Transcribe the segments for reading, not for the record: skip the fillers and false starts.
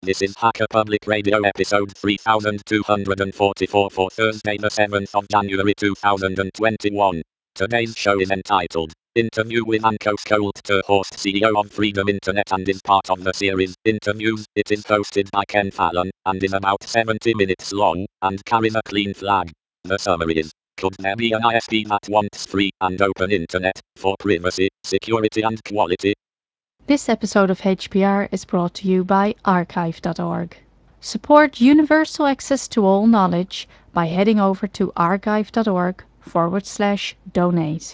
This is Hacker Public Radio episode 3244 for Thursday the 7th of January 2021. Today's show is entitled Interview with Anko Skolter, host CEO of Freedom Internet, and is part of the series Interviews. It is hosted by Ken Fallon and is about 70 minutes long and carries a clean flag. The summary is: could there be an ISP that wants free and open internet for privacy, security and quality? This episode of HPR is brought to you by archive.org. Support universal access to all knowledge by heading over to archive.org/donate.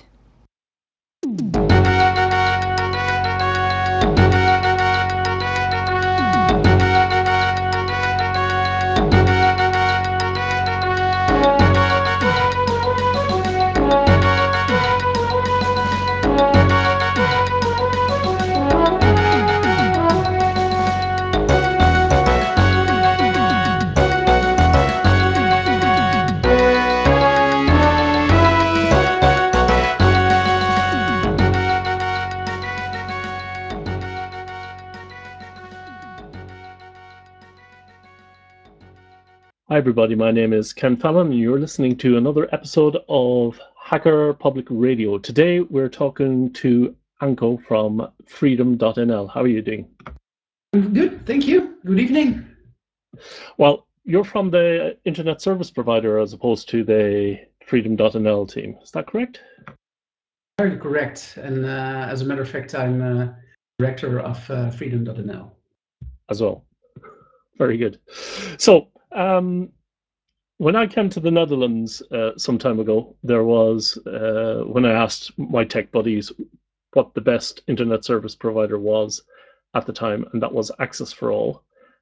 Hi everybody, my name is Ken Fallon and you're listening to another episode of Hacker Public Radio. Today we're talking to Anko from freedom.nl. How are you doing? I'm good, thank you. Good evening. Well, you're from the internet service provider as opposed to the freedom.nl team. Is that correct? Very correct. And as a matter of fact, I'm director of freedom.nl. As well. Very good. So, when I came to the Netherlands some time ago, there was, when I asked my tech buddies what the best internet service provider was at the time, and that was Access for All.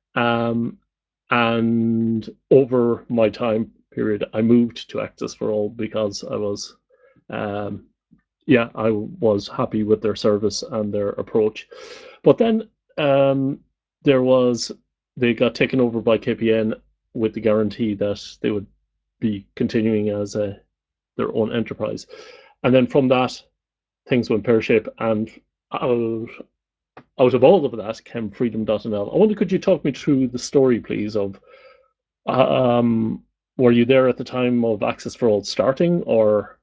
And over my time period, I moved to Access for All because I was, I was happy with their service and their approach. But then they got taken over by KPN with the guarantee that they would be continuing as their own enterprise. And then from that, things went pear-shaped, and out of all of that came freedom.nl. I wonder, could you talk me through the story, please, of were you there at the time of Access for All starting, or?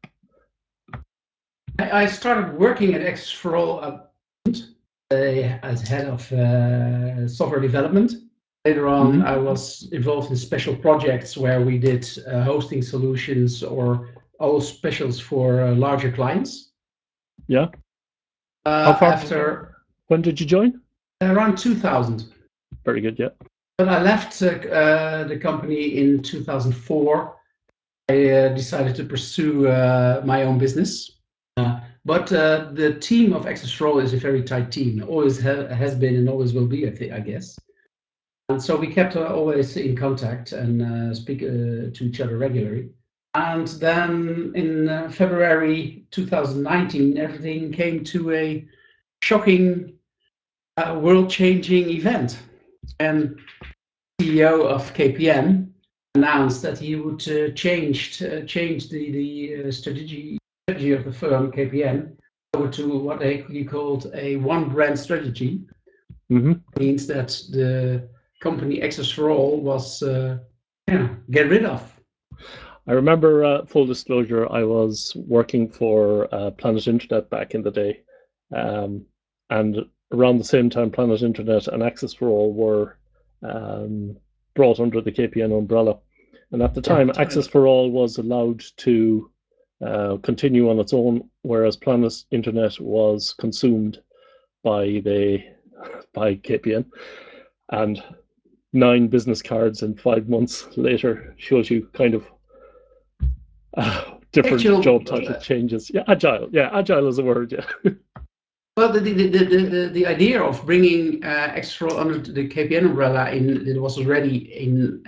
I started working at Access for All as head of software development. Later on, I was involved in special projects where we did hosting solutions or all specials for larger clients. Yeah. How far? When did you join? Around 2000. Very good, yeah. But I left the company in 2004. I decided to pursue my own business. But the team of Access for All is a very tight team. Always has been and always will be, I guess. And so we kept always in contact and speak to each other regularly. And then in February 2019, everything came to a shocking, world-changing event. And the CEO of KPN announced that he would change the strategy of the firm KPN over to what he called a one-brand strategy. Means that the company Access for All was get rid of. I remember, full disclosure, I was working for Planet Internet back in the day, and around the same time Planet Internet and Access for All were brought under the KPN umbrella. And at the time, Access for All was allowed to continue on its own, whereas Planet Internet was consumed by KPN. And 9 business cards in 5 months later shows you kind of different job title changes. Yeah, agile is a word. Yeah. Well, the idea of bringing Access for All under the KPN umbrella it was already in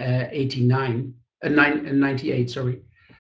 98. Sorry,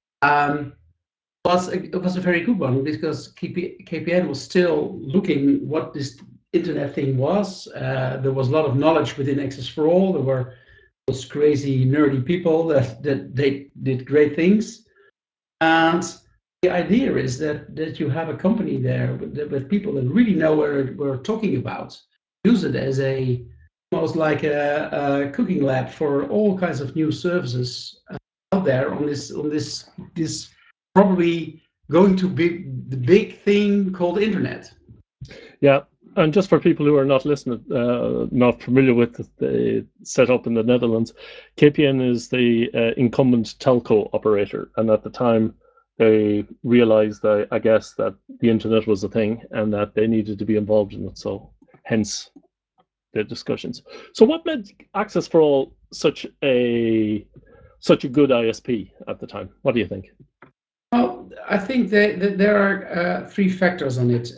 it was a very good one because KPN was still looking what this internet thing was. There was a lot of knowledge within Access for All. There were those crazy nerdy people that they did great things, and the idea is that you have a company there with people that really know what we're talking about. Use it as a almost like a cooking lab for all kinds of new services out there on this probably going to be the big thing called internet. Yeah, and just for people who are not listening, not familiar with the setup in the Netherlands, KPN is the incumbent telco operator, and at the time they realized, I guess, that the internet was a thing and that they needed to be involved in it. So, hence the discussions. So, what made Access for All such a good ISP at the time? What do you think? Well, I think that there are three factors on it.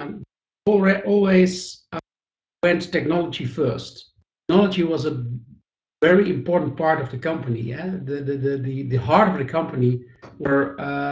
Always went technology first. Technology was a very important part of the company. Yeah, the heart of the company were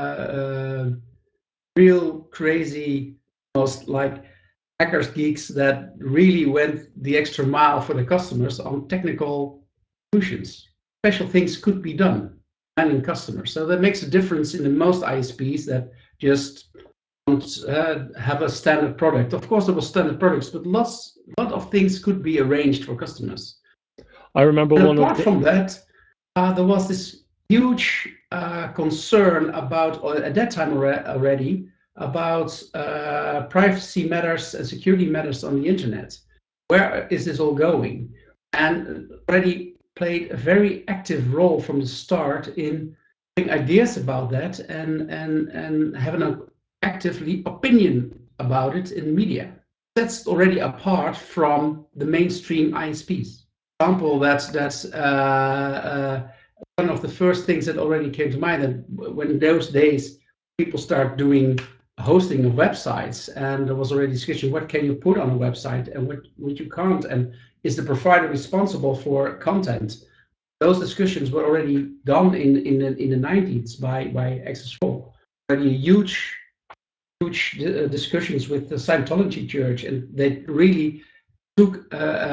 real crazy, almost like hackers, geeks that really went the extra mile for the customers on technical solutions. Special things could be done and in customers. So that makes a difference in the most ISPs that just don't have a standard product. Of course, there were standard products, but lot of things could be arranged for customers. I remember and apart from that, there was this huge concern about, or at that time already, about privacy matters and security matters on the internet. Where is this all going? And already played a very active role from the start in having ideas about that and having an actively opinion about it in media. That's already apart from the mainstream ISPs. Example, that's one of the first things that already came to mind, that when in those days people start doing hosting of websites, and there was already discussion, what can you put on a website and what you can't, and is the provider responsible for content? Those discussions were already done in the 90s by Access for All. Already huge discussions with the Scientology Church, and they really took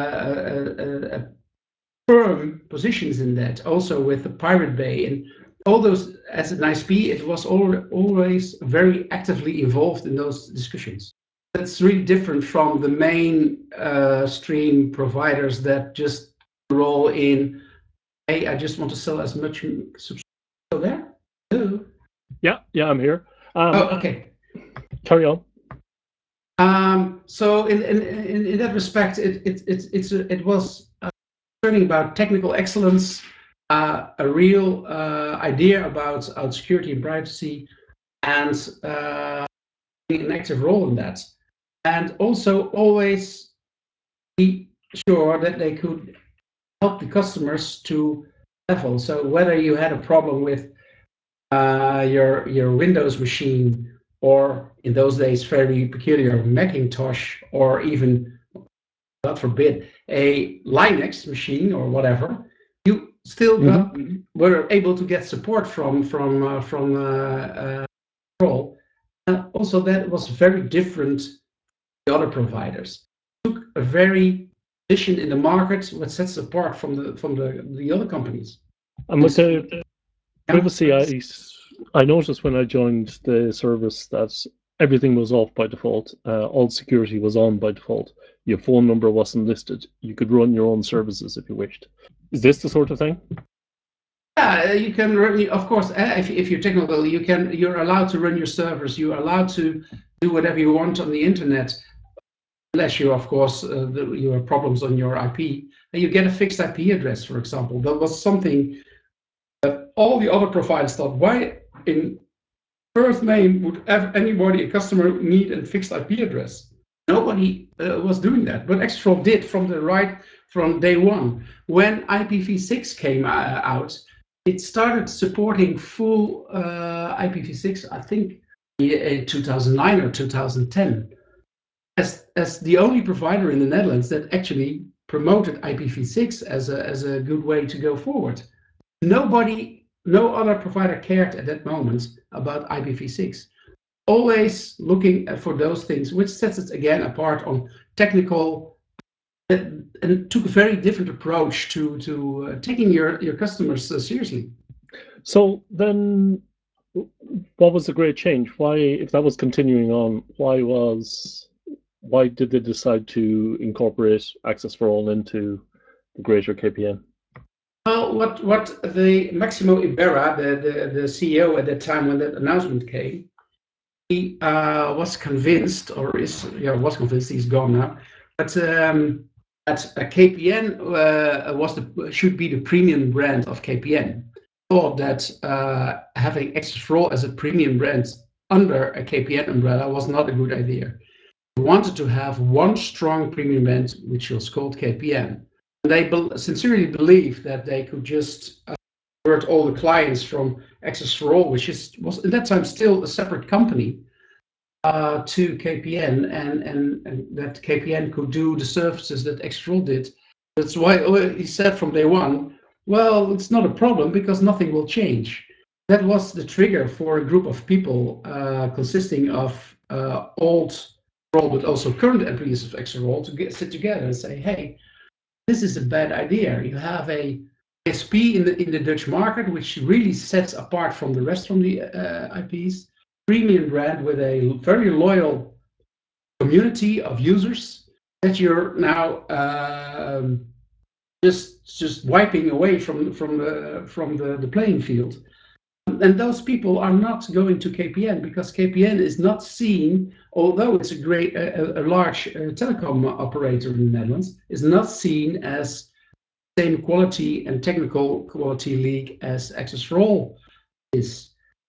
firm positions in that. Also with the Pirate Bay and all those, as an ISP, it was always very actively involved in those discussions. That's really different from the main stream providers that just roll in, hey, I just want to sell as much subscription. So there? Hello? Yeah, I'm here. Okay. Carry on. So in that respect, it was learning about technical excellence, a real idea about security and privacy, and an active role in that, and also always be sure that they could help the customers to level. So whether you had a problem with your Windows machine, or in those days very peculiar Macintosh, or even, God forbid, a Linux machine or whatever, you still were able to get support from Control. And also that was very different from the other providers. It took a very position in the market what sets apart from the other companies. And with the privacy, I noticed when I joined the service that everything was off by default. All security was on by default. Your phone number wasn't listed. You could run your own services if you wished. Is this the sort of thing? Yeah, you can run, of course, if you're technical, you're allowed to run your servers. You're allowed to do whatever you want on the internet, unless you, of course, you have problems on your IP. And you get a fixed IP address, for example. That was something that all the other providers thought, why in Earth's name would anybody, a customer, need a fixed IP address? Nobody was doing that, but Extrol did from day one. When IPv6 came out, it started supporting full IPv6, I think, in 2009 or 2010, as the only provider in the Netherlands that actually promoted IPv6 as a good way to go forward. No other provider cared at that moment about IPv6. Always looking for those things, which sets it again apart on technical, and took a very different approach to taking your customers seriously. So then, what was the great change? Why, if that was continuing on, why was why did they decide to incorporate Access for All into the greater KPN? Well, what the Maximo Ibarra, the CEO at that time when that announcement came, he was convinced, was convinced, he's gone now, but that KPN should be the premium brand of KPN. Thought that having Access for All as a premium brand under a KPN umbrella was not a good idea. We wanted to have one strong premium brand, which was called KPN. And they sincerely believed that they could just convert all the clients from Access for All, which was at that time still a separate company, to KPN, and that KPN could do the services that Access for All did. That's why he said from day one, well, it's not a problem because nothing will change. That was the trigger for a group of people consisting of old role, but also current employees of Access for All to sit together and say, hey, this is a bad idea. You have a ISP in the Dutch market, which really sets apart from the rest from the IPs, premium brand with a very loyal community of users that you're now just wiping away from the playing field. And those people are not going to KPN because KPN is not seen, although it's a large telecom operator in the Netherlands, is not seen as the same quality and technical quality league as Access for All is.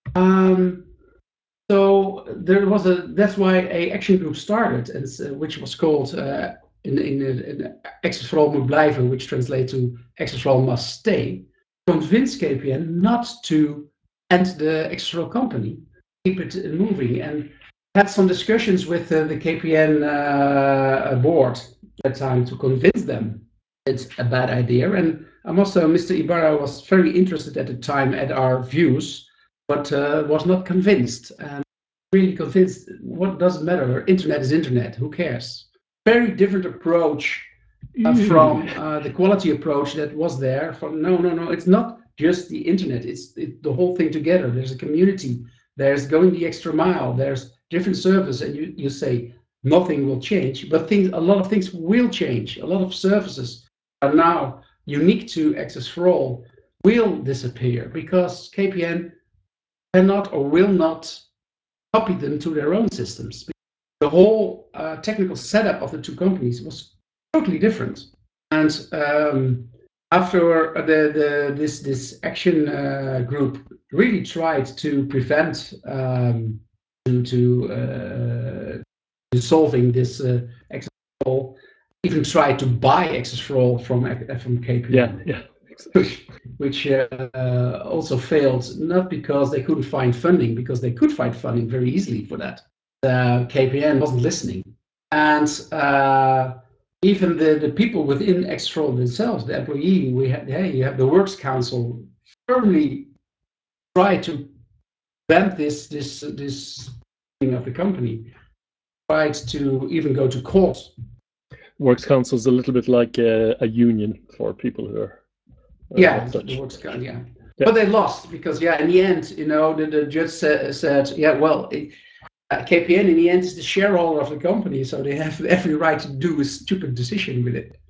So that's why a action group started, and which was called in Access for All moet blijven, which translates to Access for All must stay. Convince KPN not to end the Access for All company, keep it moving, and had some discussions with the KPN board at that time to convince them it's a bad idea. And also, Mr. Ibarra was very interested at the time at our views, but was not convinced. And really convinced, what does it matter? Internet is internet. Who cares? Very different approach from the quality approach that was there. From no, it's not just the internet. It's the whole thing together. There's a community. There's going the extra mile. There's different service, and you say nothing will change, but a lot of things will change. A lot of services are now unique to Access for All will disappear because KPN cannot or will not copy them to their own systems. The whole technical setup of the two companies was totally different. And after this action group really tried to prevent solving this Access for All, even tried to buy Access for All from KPN. Yeah. Which also failed, not because they couldn't find funding, because they could find funding very easily for that. KPN wasn't listening. And even the people within Access for All themselves, the employee, you have the Works Council firmly try to prevent this thing of the company, tried to even go to court. Works Council is a little bit like a union for people who are the Works Council, yeah. But they lost because in the end, the judge said, KPN in the end is the shareholder of the company, so they have every right to do a stupid decision with it.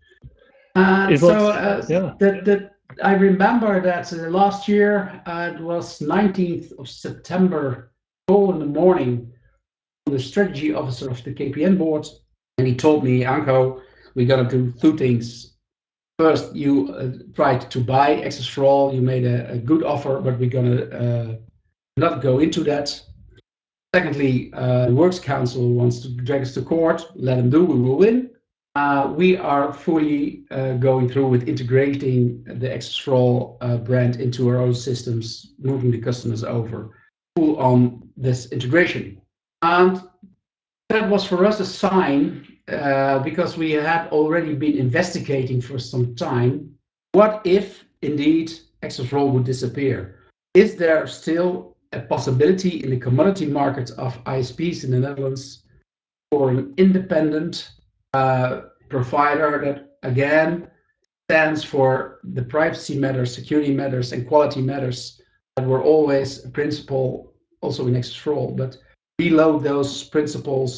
I remember that last year, it was 19th of September, call in the morning, the strategy officer of the KPN board, and he told me, Anko, we're going to do two things. First, you tried to buy Access for All. You made a good offer, but we're going to not go into that. Secondly, the Works Council wants to drag us to court. Let them do. We will win. We are fully going through with integrating the Access for All brand into our own systems, moving the customers over, full on this integration. And that was for us a sign, because we had already been investigating for some time, what if indeed Access for All would disappear? Is there still a possibility in the commodity market of ISPs in the Netherlands for an independent provider that again stands for the privacy matters, security matters, and quality matters that were always a principle also in Access for All, but below those principles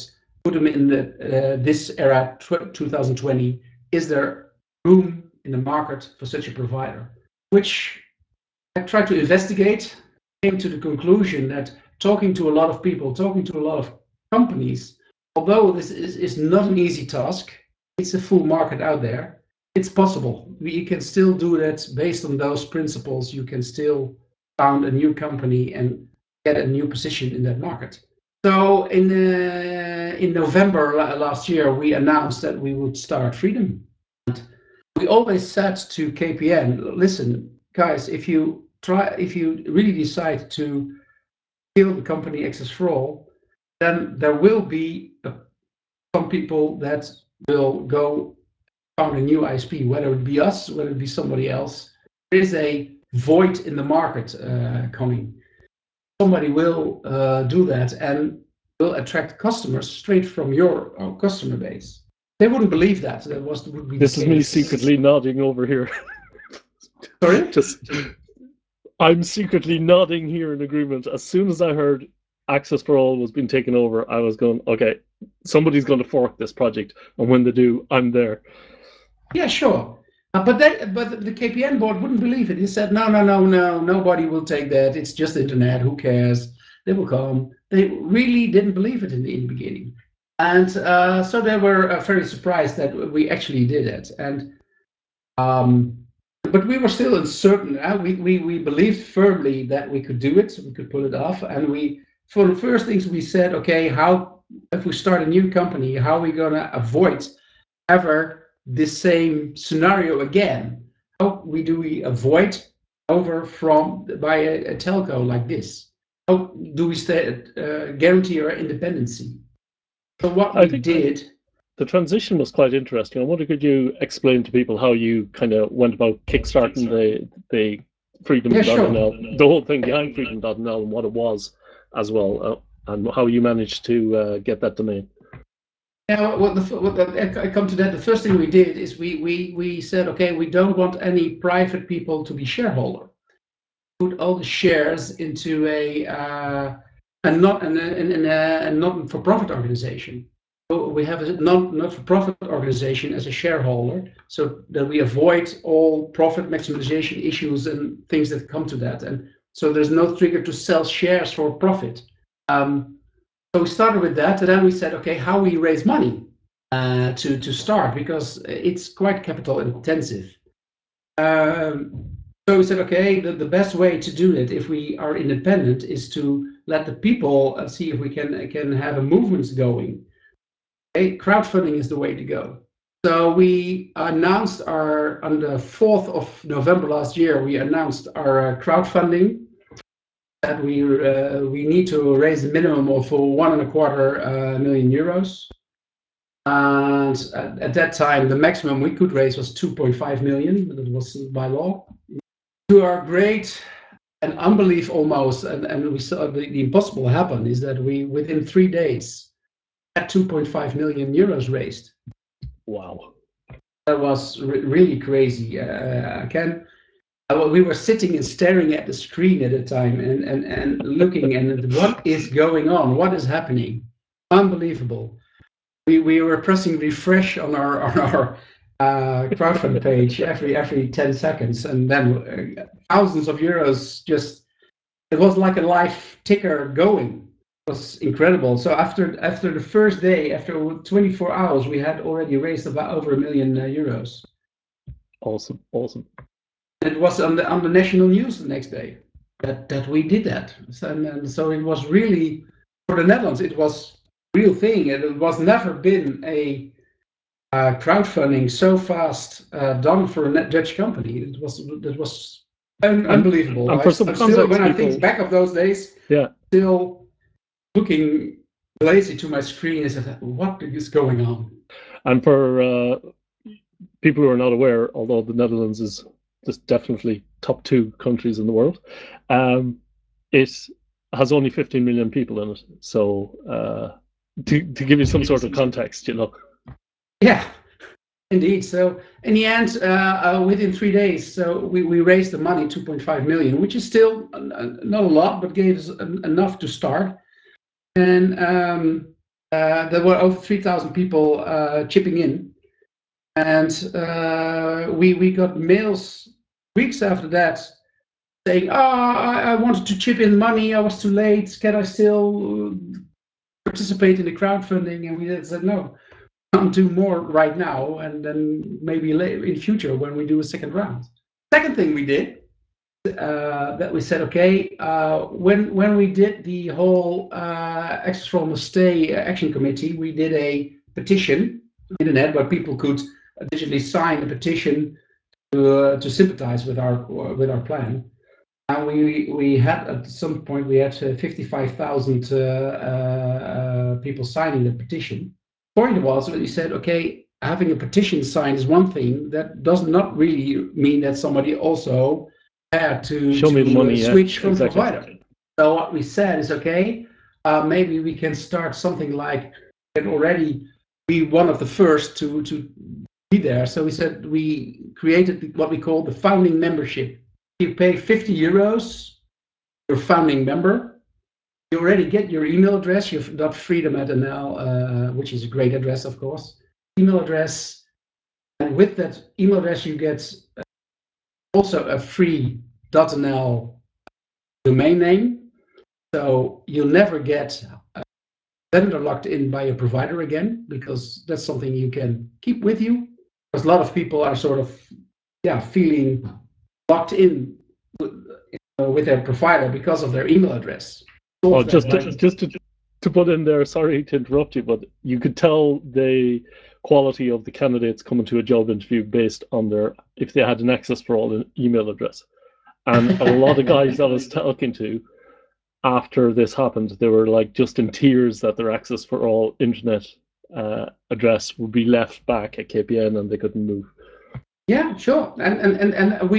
put them in this era, 2020. Is there room in the market for such a provider? Which I tried to investigate, came to the conclusion that talking to a lot of people, talking to a lot of companies, although this is not an easy task, it's a full market out there. It's possible. You can still do that based on those principles. You can still found a new company and get a new position in that market. So in November last year, we announced that we would start Freedom. And we always said to KPN, listen, guys, if you really decide to build the company Access for All, then there will be some people that will go found a new ISP, whether it be us, whether it be somebody else. There is a void in the market coming. Somebody will do that and will attract customers straight from your customer base. They wouldn't believe that. Would be this is me secretly nodding over here. Sorry? I'm secretly nodding here in agreement. As soon as I heard Access for All was being taken over, I was going, okay, somebody's going to fork this project, and when they do, I'm there. Yeah, sure. But the KPN board wouldn't believe it. He said, no, nobody will take that. It's just the internet. Who cares? They will come. They really didn't believe it in the beginning. And so they were very surprised that we actually did it. And but we were still uncertain. We believed firmly that we could do it. We could pull it off. And for the first things we said, okay, if we start a new company, how are we going to avoid ever this same scenario again? How do we avoid over by a telco like this? How do we guarantee our independency? So what we did. The transition was quite interesting. I wonder, could you explain to people how you kind of went about kickstarting the Freedom.nl, sure. The whole thing behind Freedom.nl and what it was as well, and how you managed to get that domain? Yeah, I come to that. The first thing we did is we said, okay, we don't want any private people to be shareholder. Put all the shares into a not-for-profit organization. So we have a not-for-profit organization as a shareholder, so that we avoid all profit maximization issues and things that come to that. And so there's no trigger to sell shares for profit. So we started with that, and then we said, okay, how we raise money to start, because it's quite capital intensive. So we said, okay, the best way to do it if we are independent is to let the people see if we can have a movement going. Okay, crowdfunding is the way to go. So we announced on the 4th of November last year, we announced our crowdfunding. That we need to raise a minimum of 1.25 million euros. And at that time, the maximum we could raise was 2.5 million, but it was by law. To our great and unbelief almost, and we saw the impossible happen, is that we, within 3 days, had 2.5 million euros raised. Wow. That was really crazy. We were sitting and staring at the screen at the time and looking and what is going on? What is happening? Unbelievable. We were pressing refresh on our crowdfund page every 10 seconds, and then thousands of euros it was like a live ticker going. It was incredible. So after the first day, after 24 hours, we had already raised about over 1 million euros. Awesome. It was on the national news the next day that we did that. So it was really, for the Netherlands, it was a real thing. It was never been a crowdfunding so fast done for a Dutch company. It was unbelievable. And for some context, when I think back of those days, still looking lazy to my screen and said, what is going on? And for people who are not aware, although the Netherlands is just definitely top 2 countries in the world, it has only 15 million people in it. So to give you some sort of context, Yeah, indeed. So in the end, within 3 days, so we raised the money, 2.5 million, which is still not a lot, but gave us enough to start. And there were over 3,000 people chipping in, and we got mails weeks after that saying, I wanted to chip in money, I was too late, can I still participate in the crowdfunding? And we said, no, can't do more right now, and then maybe later in future when we do a second round. Second thing we did, that we said, okay, when we did the whole Access for All Must Stay Action Committee, we did a petition on the internet where people could digitally sign a petition to sympathize with our plan. And we had at some point we had 55,000 people signing the petition. The point was that we said, okay, having a petition signed is one thing. That does not really mean that somebody also had to Show me the money, switch from exactly. provider. So what we said is, okay, maybe we can start something like and already be one of the first to be there. So we said we created what we call the founding membership. You pay 50 euros, you're a founding member. You already get your email address. You've got freedom@nl, which is a great address, of course. Email address, and with that email address, you get also a free .nl domain name. So you'll never get vendor locked in by a provider again, because that's something you can keep with you. Because a lot of people are sort of, feeling locked in with their provider because of their email address. Well, just to put in there, sorry to interrupt you, but you could tell the quality of the candidates coming to a job interview based on if they had an Access for All email address. And a lot of guys I was talking to after this happened, they were like just in tears that their Access for All internet address would be left back at KPN and they couldn't move. Yeah, sure. And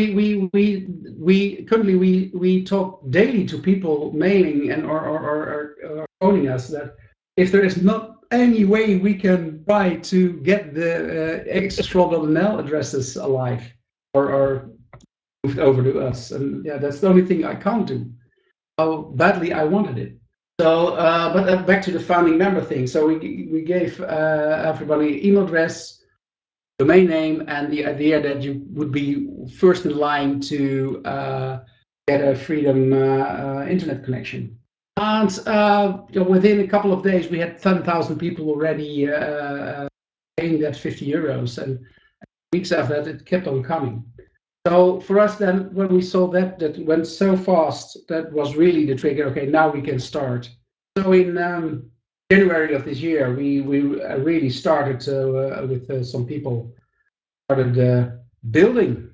we currently we talk daily to people mailing and or phoning us that if there is not any way we can try to get the accessforall.nl addresses alive or moved over to us, and that's the only thing I can't do. How badly I wanted it. So, but back to the founding member thing. So we gave everybody email address, domain name, and the idea that you would be first in line to get a Freedom internet connection. And within a couple of days, we had 10,000 people already paying that 50 euros. And weeks after that, it kept on coming. So for us then, when we saw that went so fast, that was really the trigger. Okay, now we can start. So in January of this year, we really started with some people, started building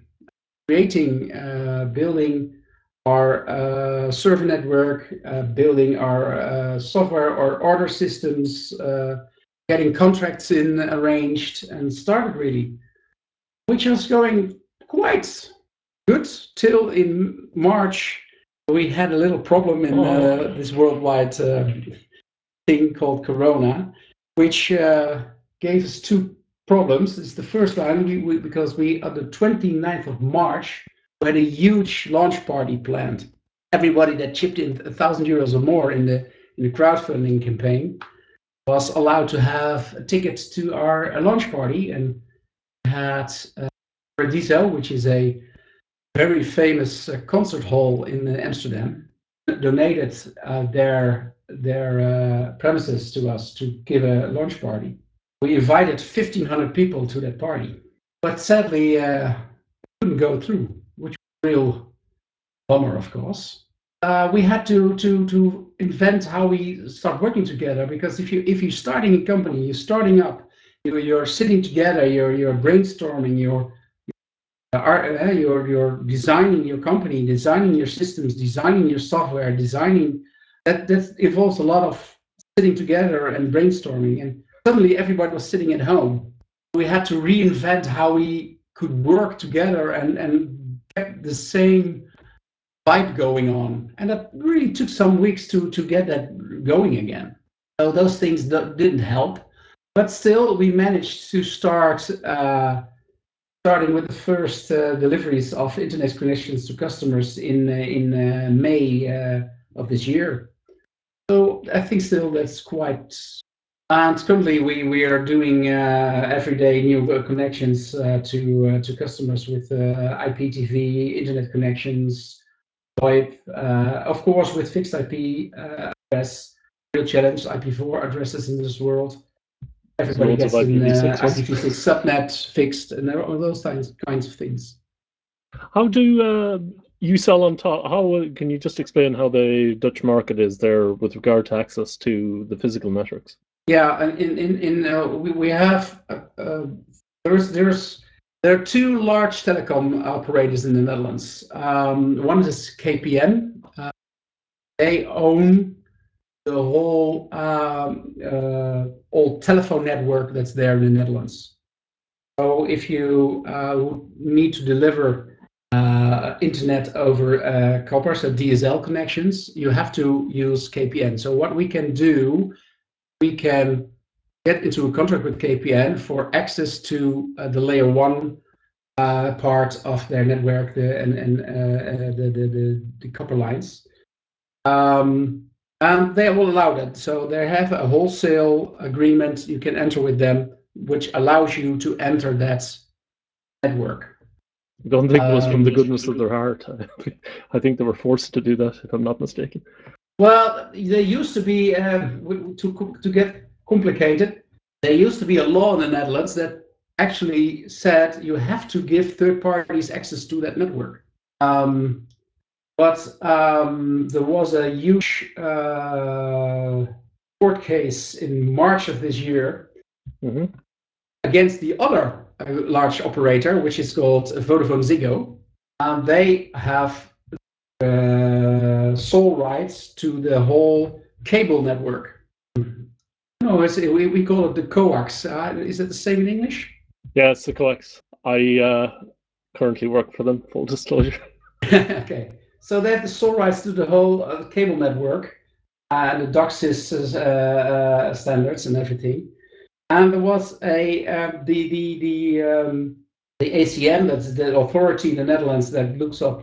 our server network, building our software or order systems, getting contracts arranged, and started really, which was going quite good till in March. We had a little problem in this worldwide thing called Corona, which gave us two problems. It's the first time because we on the 29th of March we had a huge launch party planned. Everybody that chipped in 1,000 euros or more in the crowdfunding campaign was allowed to have tickets to our launch party, and had Paradiso, which is a very famous concert hall in Amsterdam, donated their premises to us to give a launch party. We invited 1,500 people to that party, but sadly couldn't go through, which was a real bummer, of course. We had to invent how we start working together, because if you're starting a company, you're starting up, you're sitting together, you're brainstorming, you're designing your company, designing your systems, designing your software, that involves a lot of sitting together and brainstorming. And suddenly everybody was sitting at home. We had to reinvent how we could work together and get the same vibe going on. And that really took some weeks to get that going again. So those things didn't help. But still, we managed to start starting with the first deliveries of internet connections to customers in May of this year. So I think still that's quite And currently, we are doing everyday new connections to customers with IPTV, internet connections, VoIP, of course, with fixed IP address. Real challenge, IP4 addresses in this world. There's Everybody loads of gets an IPv6 ones. IPv6 subnet fixed, and all those kinds of things. How do you sell on top? How can you just explain how the Dutch market is there with regard to access to the physical networks? Yeah, and we have there are two large telecom operators in the Netherlands. One is KPN. They own the whole old telephone network that's there in the Netherlands. So if you need to deliver internet over copper, so DSL connections, you have to use KPN. So what we can do, we can get into a contract with KPN for access to the layer 1 part of their network and the copper lines. And they will allow that. So they have a wholesale agreement you can enter with them, which allows you to enter that network. I don't think it was from the goodness of their heart. I think they were forced to do that, if I'm not mistaken. Well, there used to be, to get complicated, there used to be a law in the Netherlands that actually said you have to give third parties access to that network. But there was a huge court case in March of this year against the other large operator, which is called Vodafone-Ziggo. And they have sole rights to the whole cable network. No, we call it the coax. Is it the same in English? Yeah, it's the coax. I currently work for them, full disclosure. Okay. So they have the sole rights to the whole cable network and the DOCSIS standards and everything. And there was the ACM, that's the authority in the Netherlands that looks up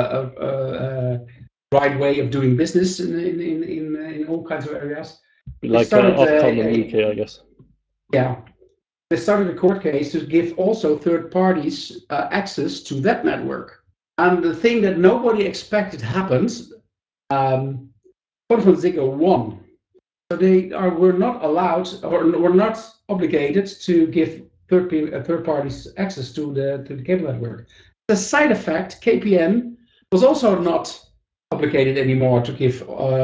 right way of doing business in all kinds of areas. Like Ofcom in the UK, I guess. Yeah. They started a court case to give also third parties access to that network. And the thing that nobody expected happened, Vodafone-Ziggo won. So they were not allowed or were not obligated to give third parties access to the cable network. The side effect, KPN was also not obligated anymore to give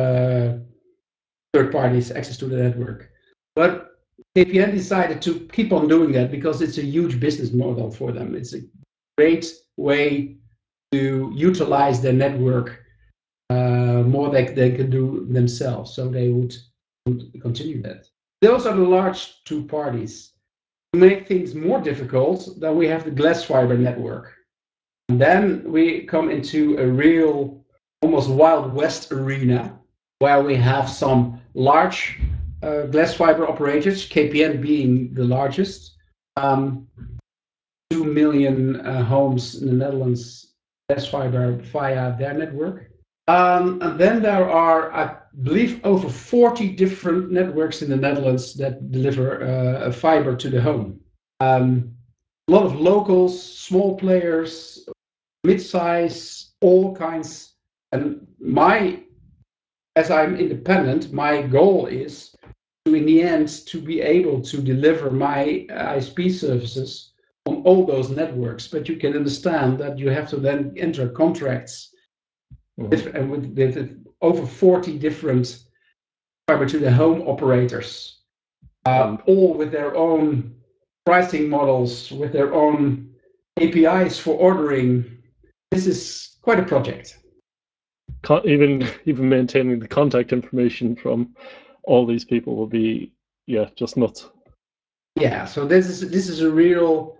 third parties access to the network. But KPN decided to keep on doing that because it's a huge business model for them. It's a great way to utilize their network more than they can do themselves. So they would continue that. Those are the large two parties. To make things more difficult, then we have the glass fiber network. And then we come into a real, almost Wild West arena where we have some large glass fiber operators, KPN being the largest. 2 million homes in the Netherlands glass fiber via their network. And then there are, I believe, over 40 different networks in the Netherlands that deliver fiber to the home. A lot of locals, small players, mid-size, all kinds. And as I'm independent, my goal is to, in the end, to be able to deliver my ISP services on all those networks. But you can understand that you have to then enter contracts with over 40 different fiber to the home operators, all with their own pricing models, with their own APIs for ordering. This is quite a project. Even maintaining the contact information from all these people will be, just nuts. Yeah, so this is a real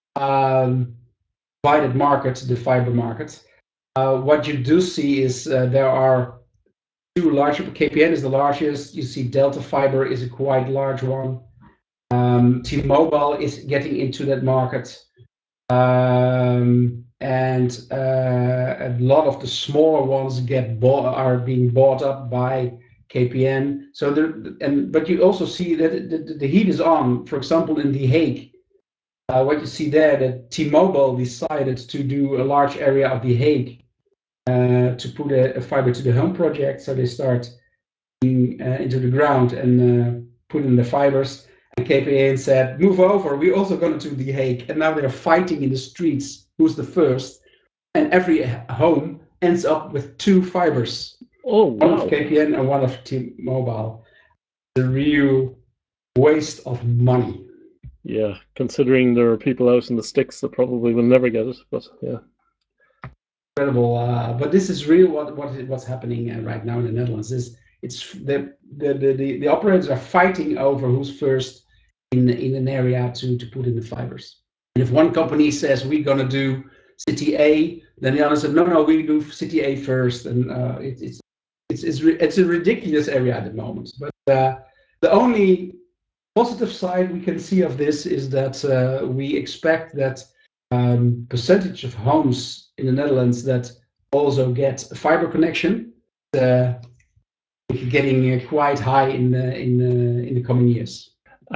divided market, the fiber market. What you do see is there are two larger. KPN is the largest. You see Delta Fiber is a quite large one. T-Mobile is getting into that market. And a lot of the smaller ones are being bought up by KPN. So but you also see that the heat is on. For example, in The Hague, what you see there, that T-Mobile decided to do a large area of The Hague to put a fiber to the home project. So they start into the ground and put in the fibers. And KPN said, "Move over. We're also going to do The Hague." And now they're fighting in the streets. Who's the first? And every home ends up with 2 fibers. Oh, wow. One of KPN and one of T-Mobile. The real waste of money. Yeah, considering there are people out in the sticks that probably will never get it, but yeah. Incredible. But this is real. What's happening right now in the Netherlands is it's the operators are fighting over who's first in an area to put in the fibers. And if one company says we're gonna do city A, then the other said no, we do city A first, and it's a ridiculous area at the moment. But the only positive side we can see of this is that we expect that percentage of homes in the Netherlands that also get a fiber connection getting quite high in the coming years.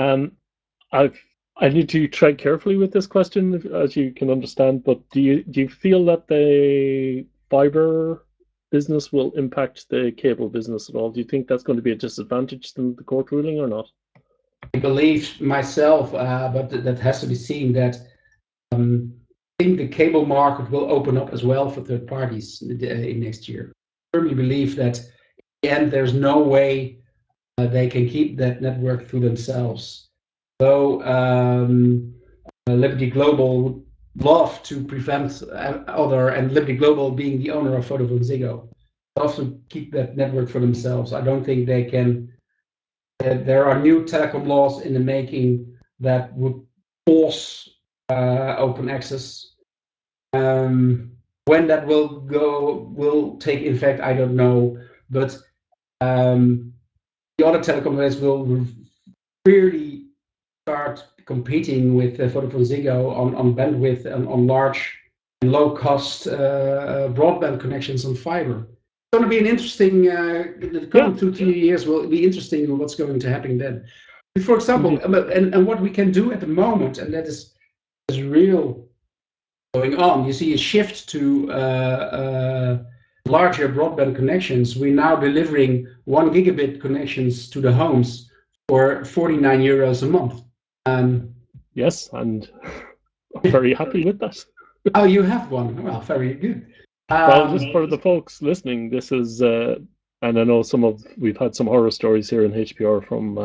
I need to tread carefully with this question, as you can understand. But do you feel that the fiber business will impact the cable business at all? Do you think that's going to be a disadvantage in the court ruling or not? I believe myself, but that has to be seen, that I think the cable market will open up as well for third parties in next year. I firmly believe that in the end there's no way they can keep that network through themselves. So Liberty Global would love to prevent and Liberty Global being the owner of VodafoneZiggo, love to keep that network for themselves. I don't think they can. There are new telecom laws in the making that would force open access. When that will take effect, I don't know. But the other telecom operators will really start competing with VodafoneZiggo on bandwidth and on large and low-cost broadband connections on fiber. It's going to be an interesting. The coming 2-3 years will be interesting. What's going to happen then? For example, and what we can do at the moment, and that is real going on. You see a shift to larger broadband connections. We're now delivering 1 gigabit connections to the homes for 49 euros a month. Yes, and I'm very happy with that. Oh, you have one. Well, very good. Well, just for the folks listening, this is, and I know we've had some horror stories here in HPR from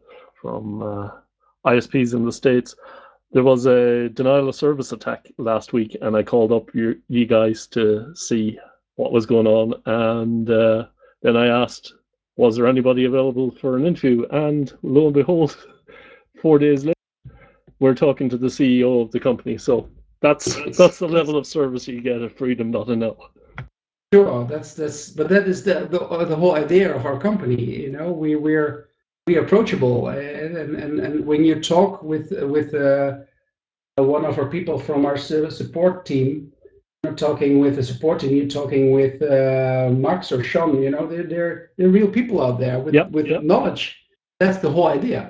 ISPs in the States. There was a denial of service attack last week, and I called up you guys to see what was going on, and then I asked, was there anybody available for an interview? And lo and behold, 4 days later, we're talking to the CEO of the company. So that's the level of service you get at Freedom.nl. Sure, but that is the whole idea of our company. You know, we're approachable, and when you talk with one of our people from our support team, you're talking with the support team, you're talking with Max or Sean. You know, they're real people out there with knowledge. That's the whole idea.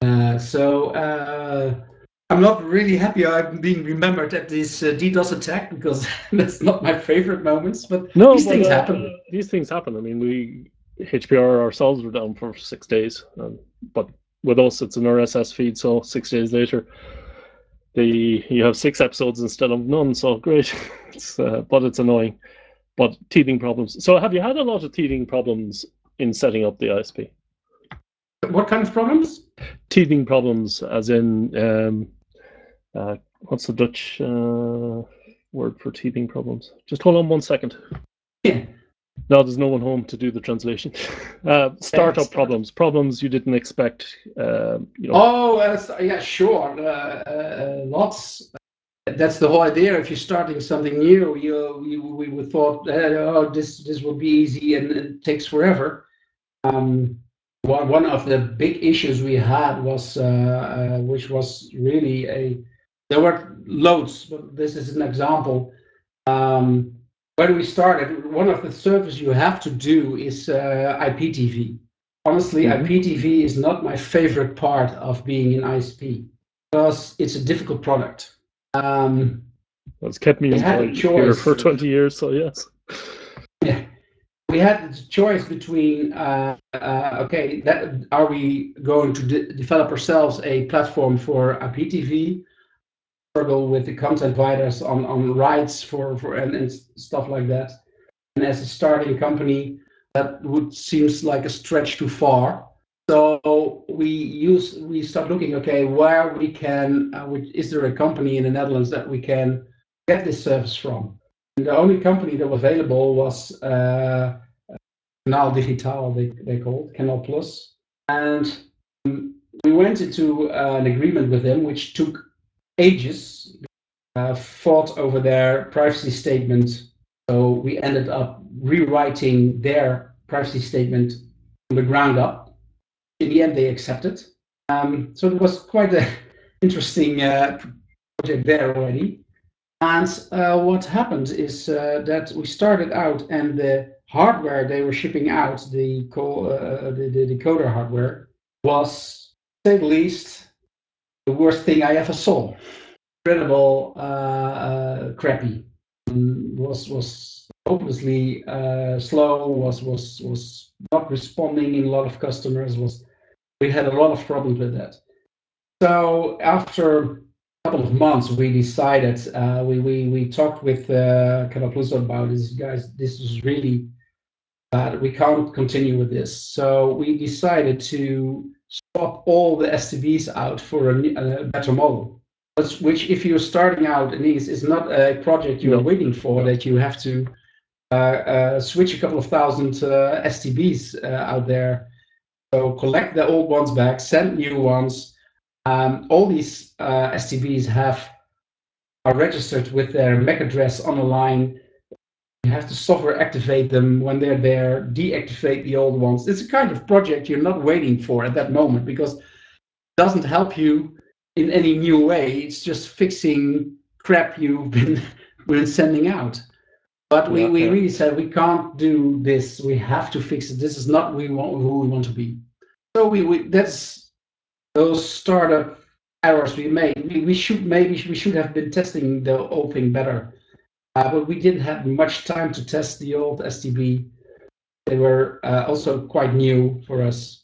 I'm not really happy I'm being remembered at this DDoS attack, because that's not my favorite moments. But these things happen. These things happen. I mean, HPR ourselves were down for 6 days, but with us it's an RSS feed, so 6 days later you have 6 episodes instead of none. So great. But it's annoying. But teething problems. So have you had a lot of teething problems in setting up the ISP? What kind of problems? Teething problems, as in what's the Dutch word for teething problems? Just hold on 1 second. Yeah. No, there's no one home to do the translation. Startup problems you didn't expect. Oh, yeah, sure. Lots. That's the whole idea. If you're starting something new, we would thought, this will be easy and it takes forever. One of the big issues we had was, which was really there were loads, but this is an example. When we started, one of the services you have to do is IPTV. honestly, IPTV is not my favorite part of being an ISP because it's a difficult product. It's kept me employed here for 20 years, so yes. Yeah. We had the choice between, okay, are we going to develop ourselves a platform for IPTV, struggle with the content providers on rights and stuff like that. And as a starting company, that would seems like a stretch too far. So we start looking, okay, where we can, is there a company in the Netherlands that we can get this service from? And the only company that was available was Canal Digital, they called Canal Plus, and we went into an agreement with them, which took ages. Fought over their privacy statement, so we ended up rewriting their privacy statement from the ground up. In the end, they accepted. So it was quite an interesting project there already. And what happened is that we started out, and the hardware they were shipping out, the decoder hardware, was, to say the least, the worst thing I ever saw. Incredible, crappy. Was hopelessly slow. Was not responding in a lot of customers. We had a lot of problems with that. So after couple of months, we decided, we talked with Canal Plus about this, guys, this is really bad. We can't continue with this. So we decided to swap all the STBs out for a better model. Which, if you're starting out, is not a project you're waiting for, that you have to switch a couple of thousand STBs out there. So collect the old ones back, send new ones. All these STBs are registered with their MAC address on a line. You have to software activate them when they're there, deactivate the old ones. It's a kind of project you're not waiting for at that moment, because it doesn't help you in any new way. It's just fixing crap you've been sending out. But we really said, we can't do this. We have to fix it. This is not who we want to be. So that's those startup errors we made. We should have been testing the whole thing better, but we didn't have much time to test the old STB. They were also quite new for us,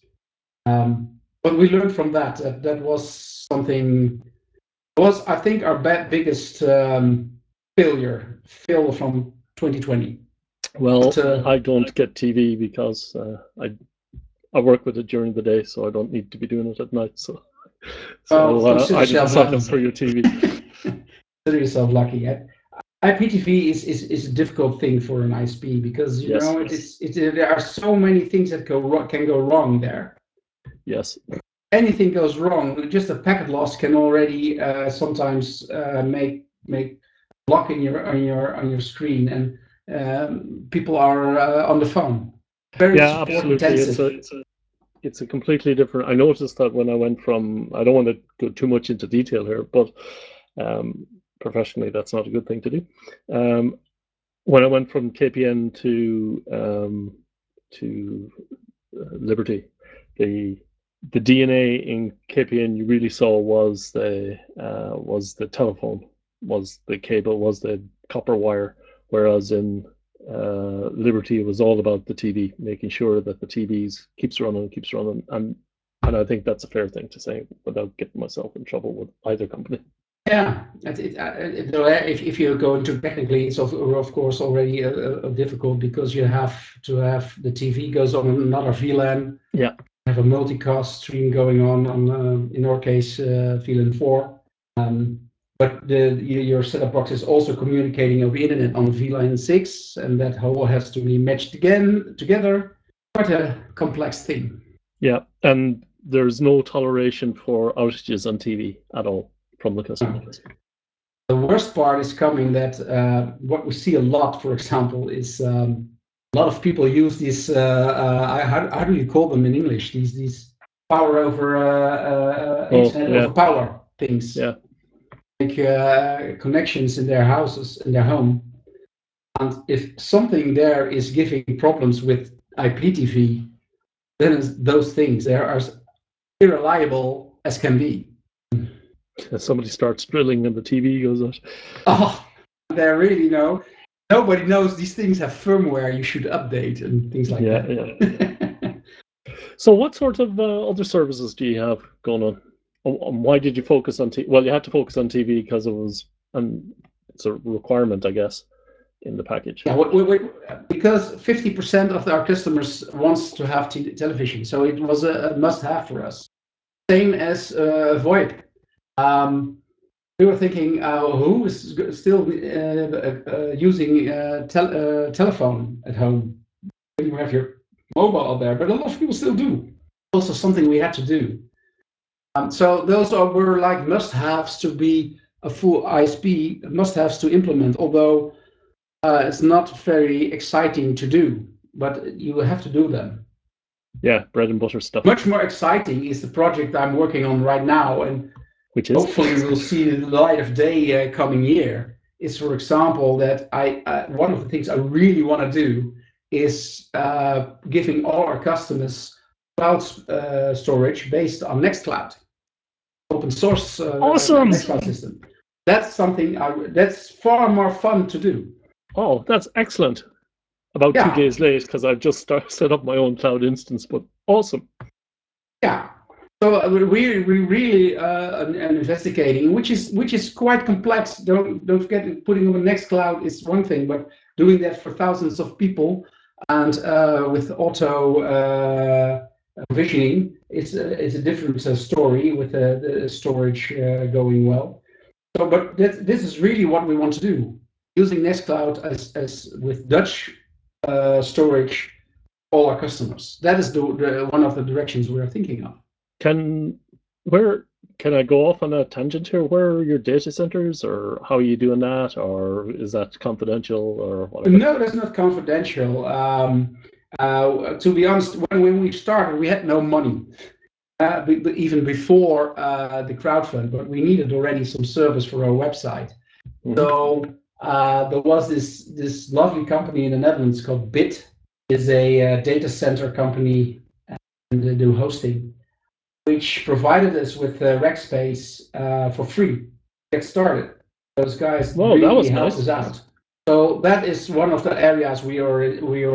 but we learned from that. That was something. Was, I think, our biggest failure from 2020. Well, I don't get TV because I work with it during the day, so I don't need to be doing it at night. So I didn't sign up for your TV. Consider yourself lucky. IPTV is a difficult thing for an ISP, because you know there are so many things that can go wrong there. Yes. Anything goes wrong, just a packet loss can already sometimes make block on your screen, and people are on the phone. Very support intensive. It's a completely different. I noticed that when I went from, I don't want to go too much into detail here, but professionally that's not a good thing to do. When I went from KPN to Liberty, the DNA in KPN you really saw was the telephone, was the cable, was the copper wire, whereas in Liberty it was all about the TV, making sure that the TVs keeps running, and I think that's a fair thing to say without getting myself in trouble with either company. Yeah, if you go into technically, it's of course already difficult, because you have to have the TV goes on another VLAN. Yeah. Have a multicast stream going on in our case VLAN 4. But your setup box is also communicating over the internet on VLAN 6, and that whole has to be matched together. Quite a complex thing. Yeah, and there's no toleration for outages on TV at all from the customer. The worst part is coming, that what we see a lot, for example, is a lot of people use these, how do you call them in English? These power over internet over power things. Yeah. Make connections in their houses, in their home. And if something there is giving problems with IPTV, then those things they are as irreliable as can be. Somebody starts drilling and the TV goes out. Oh, they're really nobody knows these things have firmware you should update and things like that. Yeah. So what sort of other services do you have going on? Why did you focus on TV? Well, you had to focus on TV because it's a requirement, I guess, in the package. Yeah, because 50% of our customers wants to have television, so it was a must-have for us. Same as VoIP. We were thinking, who is still using telephone at home? You have your mobile out there, but a lot of people still do. Also, something we had to do. So those were like must-haves to be a full ISP, must-haves to implement. Although it's not very exciting to do, but you have to do them. Yeah, bread and butter stuff. Much more exciting is the project I'm working on right now, and which is hopefully we'll see the light of day coming year. Is, for example, that one of the things I really want to do is giving all our customers cloud storage based on Nextcloud, open source awesome Nextcloud system. That's something that's far more fun to do. Oh, that's excellent. About 2 days late because I've just set up my own cloud instance, but awesome. Yeah. So we really are investigating, which is quite complex. Don't forget, putting on the Nextcloud is one thing, but doing that for thousands of people and with auto provisioning, it's a different story with the storage going well. So, but this is really what we want to do, using Nextcloud as with Dutch storage all our customers. That is the one of the directions we are thinking of. Can I go off on a tangent here? Where are your data centers, or how are you doing that, or is that confidential, or whatever? No, that's not confidential. To be honest, when we started, we had no money, even before the crowdfund, but we needed already some service for our website. Mm-hmm. So there was this lovely company in the Netherlands called Bit. Is a data center company, and they do hosting, which provided us with rack space for free to get started. Those guys really helped us out. So that is one of the areas where we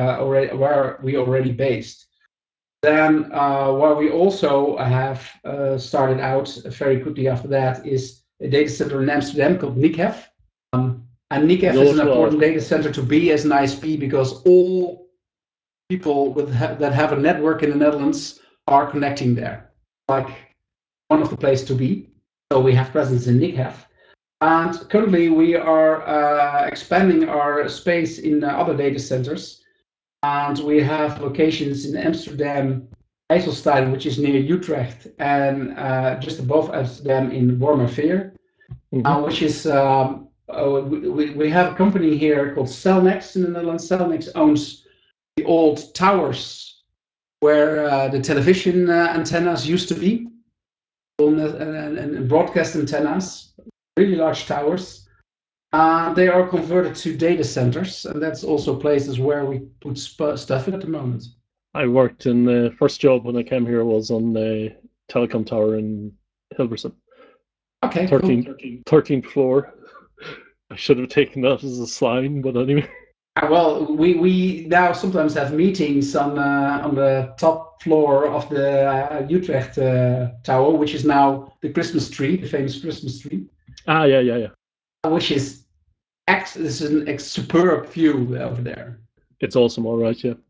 already based. Then what we also have started out very quickly after that is a data center in Amsterdam called NICHEF. And NICHEF is an important data center to be as an ISP because all people that have a network in the Netherlands are connecting there. Like one of the places to be. So we have presence in NICHEF. And currently we are expanding our space in other data centers. And we have locations in Amsterdam, IJsselstein, which is near Utrecht, and just above Amsterdam in Wormerveer, which is, we have a company here called Cellnex in the Netherlands. Cellnex owns the old towers where the television antennas used to be, and broadcast antennas, really large towers. They are converted to data centers, and that's also places where we put stuff at the moment. I worked in the first job when I came here was on the telecom tower in Hilversum. Okay, 13th floor. I should have taken that as a sign, but anyway. Well, we now sometimes have meetings on the top floor of the Utrecht tower, which is now the Christmas tree, the famous Christmas tree. Yeah. Which is a superb view over there. It's awesome, all right, yeah.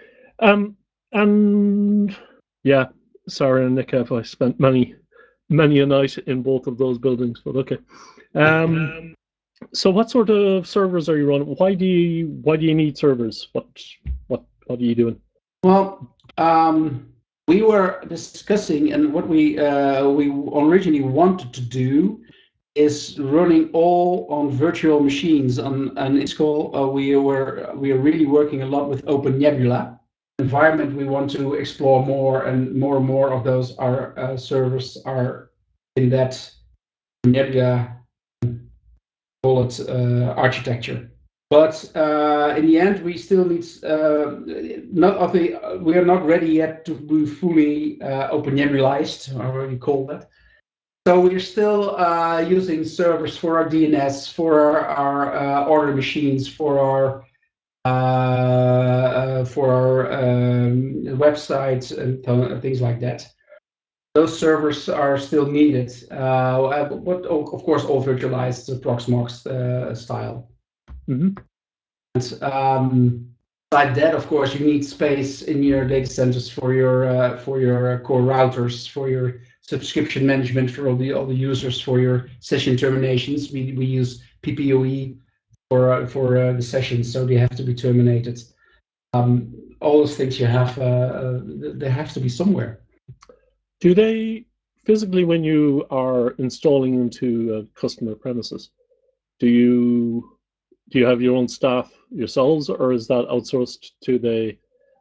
And yeah, sorry, and NICHEF, I spent many a night in both of those buildings, but okay. So what sort of servers are you running? Why do you need servers? What are you doing? Well, we were discussing, and what we originally wanted to do is running all on virtual machines. On ISCO, we are really working a lot with OpenNebula environment. We want to explore more and more of those. Our servers are in that Nebula, call it architecture. But in the end, we still need we are not ready yet to be fully OpenYAMLized, or what you call that. So we're still using servers for our DNS, for our order machines, for our websites and things like that. Those servers are still needed, but of course all virtualized Proxmox style. Mm-hmm. And beside that, of course, you need space in your data centers for your core routers, for your subscription management, for all the users, for your session terminations. We use PPOE for the sessions, so they have to be terminated. All those things you have, they have to be somewhere. Do they physically, when you are installing into customer premises, do you have your own staff yourselves, or is that outsourced to the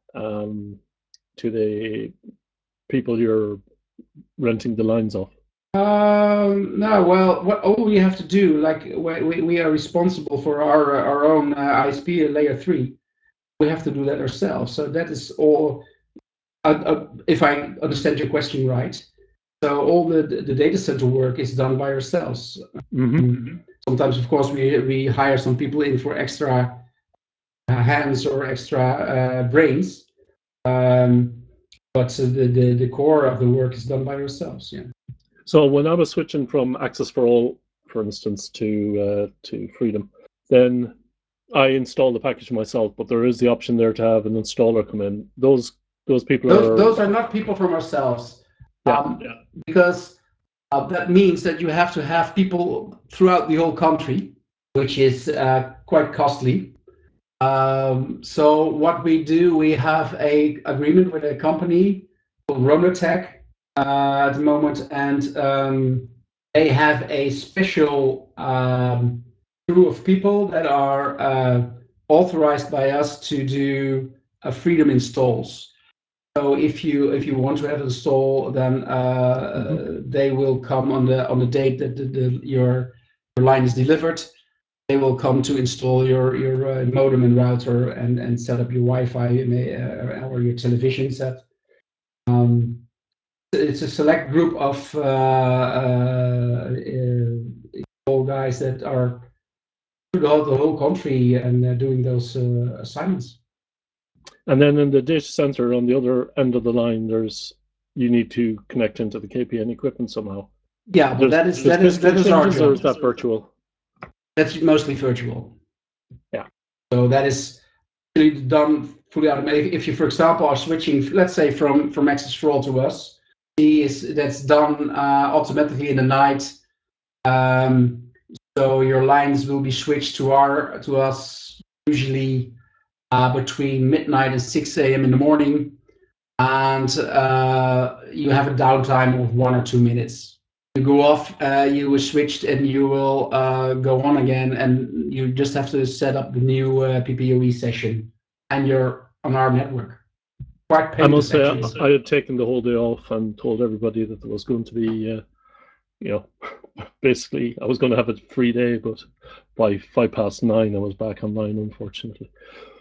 people you're renting the lines off? No, well, what all we have to do, like we are responsible for our own ISP layer 3. We have to do that ourselves. So that is all. If I understand your question right, so all the data center work is done by ourselves. Mm-hmm. Sometimes, of course, we hire some people in for extra hands or extra brains, but the core of the work is done by ourselves. Yeah. So when I was switching from Access for All, for instance, to Freedom, then I installed the package myself, but there is the option there to have an installer come in. Those people those are not people from ourselves. Yeah. Because that means that you have to have people throughout the whole country, which is quite costly. So what we do, we have a agreement with a company called Ronotech at the moment, and they have a special crew of people that are authorized by us to do Freedom installs. So if you want to have an install, then they will come on the date that your line is delivered. They will come to install your modem and router and set up your Wi-Fi or your television set. It's a select group of guys that are through the whole country and doing those assignments. And then in the data center on the other end of the line, you need to connect into the KPN equipment somehow. Yeah, but that is our job. Or is that virtual? That's mostly virtual. Yeah. So that is done fully automated. If you, for example, are switching, let's say from Access for All to us, that's done automatically in the night. So your lines will be switched to us usually between midnight and 6 a.m. in the morning, and you have a downtime of 1 or 2 minutes. You go off, you will switch, and you will go on again, and you just have to set up the new PPOE session, and you're on our network. Quite painless, I must say, actually. I had taken the whole day off and told everybody that there was going to be, basically, I was going to have a free day, but by 9:05, I was back online, unfortunately.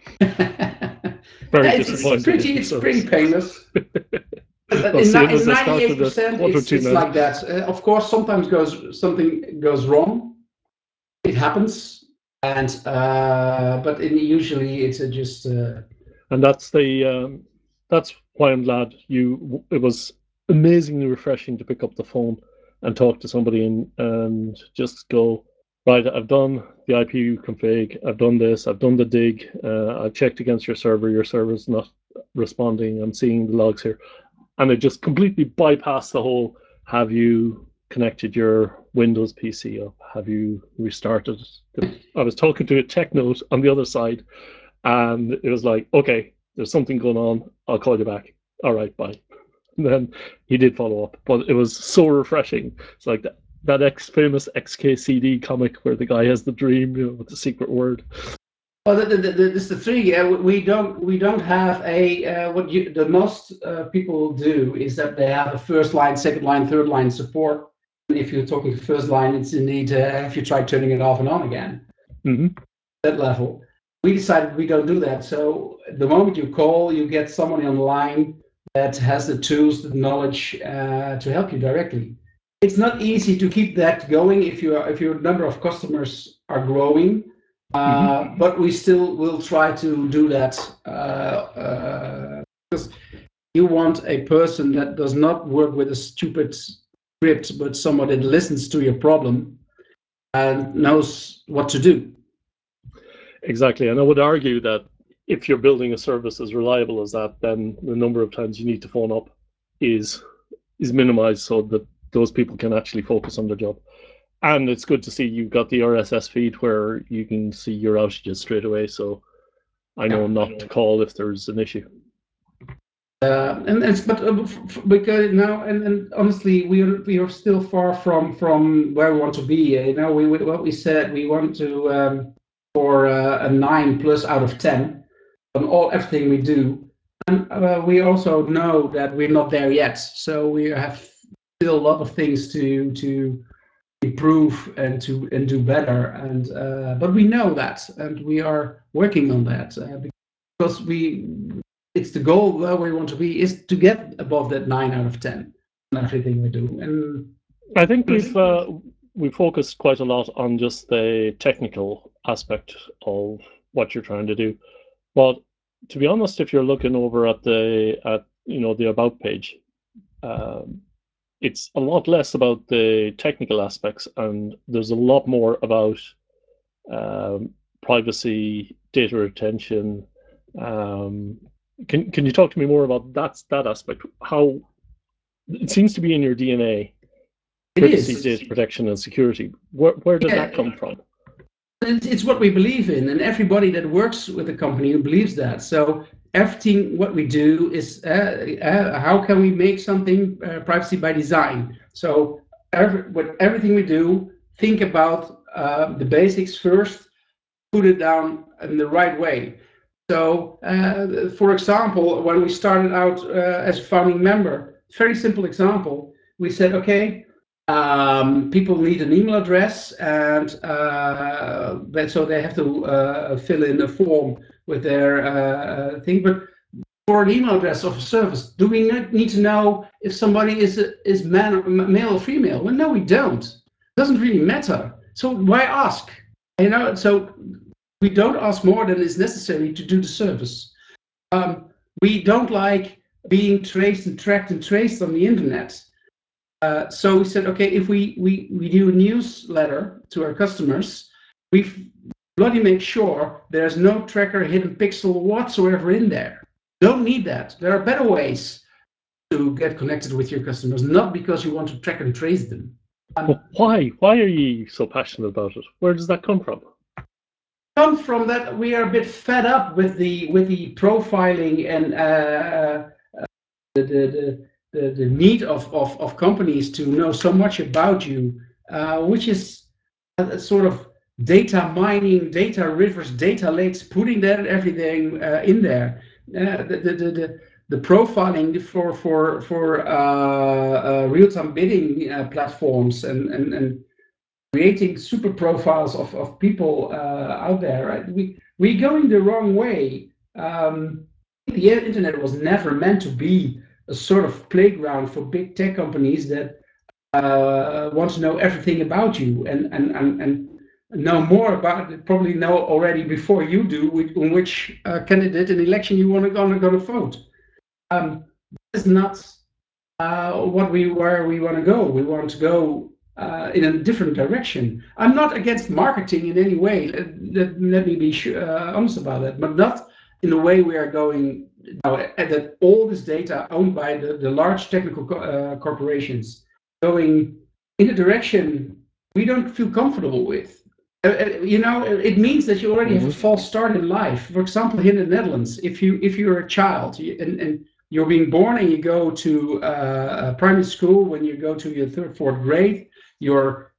Very disappointed. It's pretty painless. Well, in same as 98%, it's like that. Of course, sometimes something goes wrong. It happens, and but usually it's just. And that's why I'm glad it was amazingly refreshing to pick up the phone and talk to somebody and just go, right, I've done the IP config, I've done this, I've done the dig, I've checked against your server's not responding, I'm seeing the logs here. And it just completely bypassed the whole, have you connected your Windows PC up? Have you restarted? I was talking to a tech note on the other side, and it was like, okay, there's something going on. I'll call you back. All right, bye. And then he did follow up, but it was so refreshing. It's like that famous XKCD comic where the guy has the dream, with the secret word. Well, this is the thing. We don't have a what the most people do is that they have a first line, second line, third line support. And if you're talking first line, it's indeed have you tried turning it off and on again. Mm-hmm. that level. We decided we don't do that. So the moment you call, you get somebody online that has the tools, the knowledge to help you directly. It's not easy to keep that going if your number of customers are growing, but we still will try to do that because you want a person that does not work with a stupid script, but someone that listens to your problem and knows what to do. Exactly, and I would argue that if you're building a service as reliable as that, then the number of times you need to phone up is minimized so that those people can actually focus on their job. And it's good to see you've got the RSS feed where you can see your outages straight away, so I know not to call if there's an issue. Because now, and honestly, we are still far from where we want to be. What we said, we want to for a 9+ out of 10 on everything we do, and we also know that we're not there yet. So we have still a lot of things to improve and do better. And but we know that, and we are working on that because it's the goal where we want to be is to get above that 9 out of 10 on everything we do. And I think we've focused quite a lot on just the technical aspect of what you're trying to do. But to be honest, if you're looking over at the about page, it's a lot less about the technical aspects, and there's a lot more about privacy, data retention. Can you talk to me more about that aspect? How it seems to be in your DNA. Privacy, data protection, and security. Where does that come from? It's what we believe in, and everybody that works with the company believes that. So everything what we do is how can we make something privacy by design. So everything we do, think about the basics first, put it down in the right way. So for example, when we started out as a founding member, very simple example, we said, okay, people need an email address, and so they have to fill in a form with their thing. But for an email address of a service, do we need to know if somebody is male or female? Well, no, we don't. It doesn't really matter. So why ask? So we don't ask more than is necessary to do the service. We don't like being traced and tracked and traced on the internet. So we said, okay, if we do a newsletter to our customers, we bloody make sure there's no tracker, hidden pixel whatsoever in there. Don't need that. There are better ways to get connected with your customers, not because you want to track and trace them. But why? Why are you so passionate about it? Where does that come from? Comes from that we are a bit fed up with the profiling and the need of companies to know so much about you, which is a sort of data mining, data rivers, data lakes, putting that everything in there. The profiling for real-time bidding platforms and creating super profiles of people out there. Right? We're going the wrong way. The internet was never meant to be a sort of playground for big tech companies that want to know everything about you and know more about it, probably know already before you do on which candidate in election you want to go vote. This is not where we want to go. We want to go in a different direction. I'm not against marketing in any way. Let me be honest about that, but not in the way we are going now. That all this data owned by the large technical corporations going in a direction we don't feel comfortable with. It means that you already have a false start in life. For example, here in the Netherlands, if you're a child and you're being born and you go to primary school, when you go to your 3rd, 4th grade, you're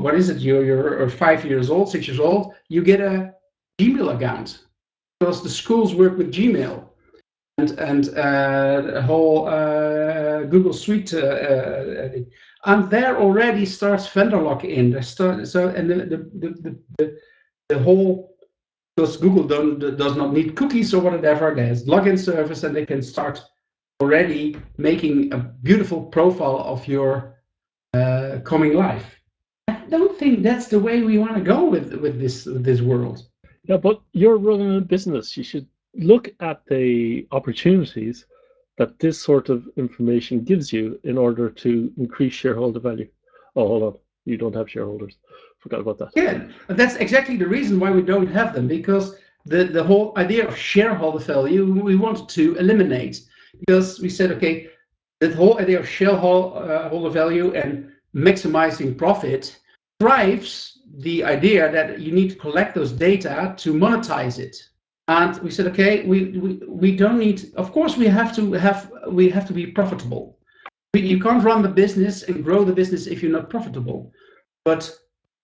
5 years old, 6 years old, you get a Gmail account because the schools work with Gmail and the whole Google Suite, and there already starts vendor lock-in. The whole because Google does not need cookies or whatever. There's login service, and they can start already making a beautiful profile of your coming life. I don't think that's the way we want to go with this world. Yeah, but you're running a business. You should look at the opportunities that this sort of information gives you in order to increase shareholder value. Oh, hold on. You don't have shareholders. Forgot about that. Yeah, that's exactly the reason why we don't have them, because the whole idea of shareholder value we wanted to eliminate, because we said, okay, that whole idea of shareholder value and maximizing profit drives the idea that you need to collect those data to monetize it. And we said, okay, we don't need. Of course, we have to be profitable. You can't run the business and grow the business if you're not profitable, but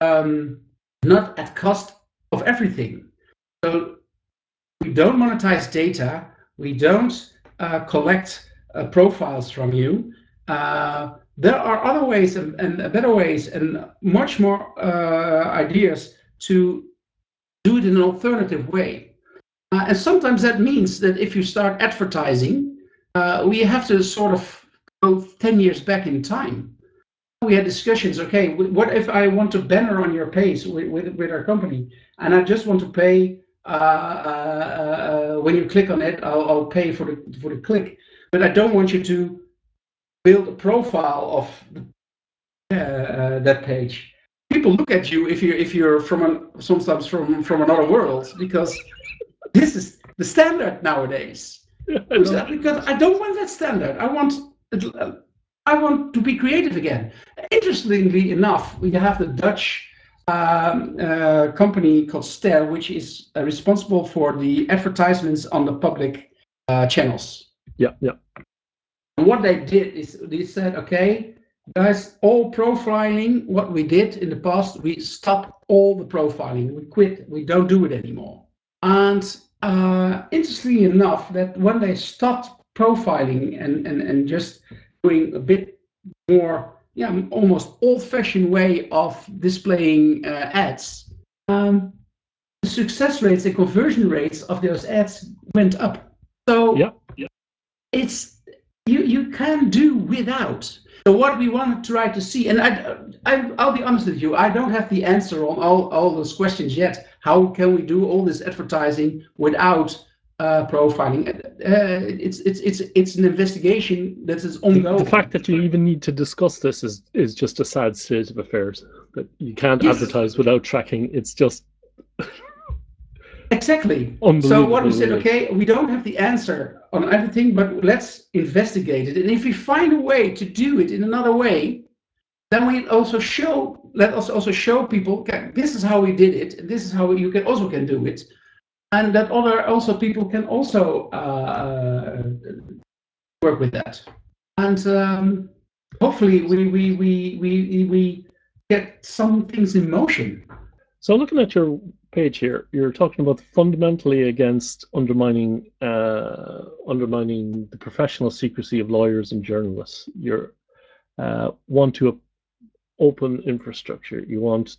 not at cost of everything. So we don't monetize data. We don't collect profiles from you. There are other ways and better ways and much more ideas to do it in an alternative way. And sometimes that means that if you start advertising, we have to sort of go 10 years back in time. We had discussions, okay, what if I want a banner on your page with our company, and I just want to pay, when you click on it, I'll pay for the click, but I don't want you to build a profile of that page. People look at you if you're sometimes from another world, because this is the standard nowadays. Because I don't want that standard. I want to be creative again. Interestingly enough, we have the Dutch company called Ster, which is responsible for the advertisements on the public channels. Yeah. And what they did is they said, okay, guys, all profiling, what we did in the past, we stopped all the profiling. We quit. We don't do it anymore. And interestingly enough, that when they stopped profiling and just doing a bit more, almost old-fashioned way of displaying ads, the success rates and conversion rates of those ads went up. So it's you can do without. So what we want to try to see, and I'll be honest with you, I don't have the answer on all those questions yet. How can we do all this advertising without profiling? It's an investigation that is ongoing. The fact that you even need to discuss this is just a sad state of affairs. That you can't advertise without tracking. It's just exactly. So what we said, okay, we don't have the answer on everything, but let's investigate it. And if we find a way to do it in another way, then we also let us also show people, okay, this is how we did it, and this is how you can do it, and that other people can also work with that. And hopefully we get some things in motion. So looking at your page here, you're talking about fundamentally against undermining the professional secrecy of lawyers and journalists. You want to open infrastructure. You want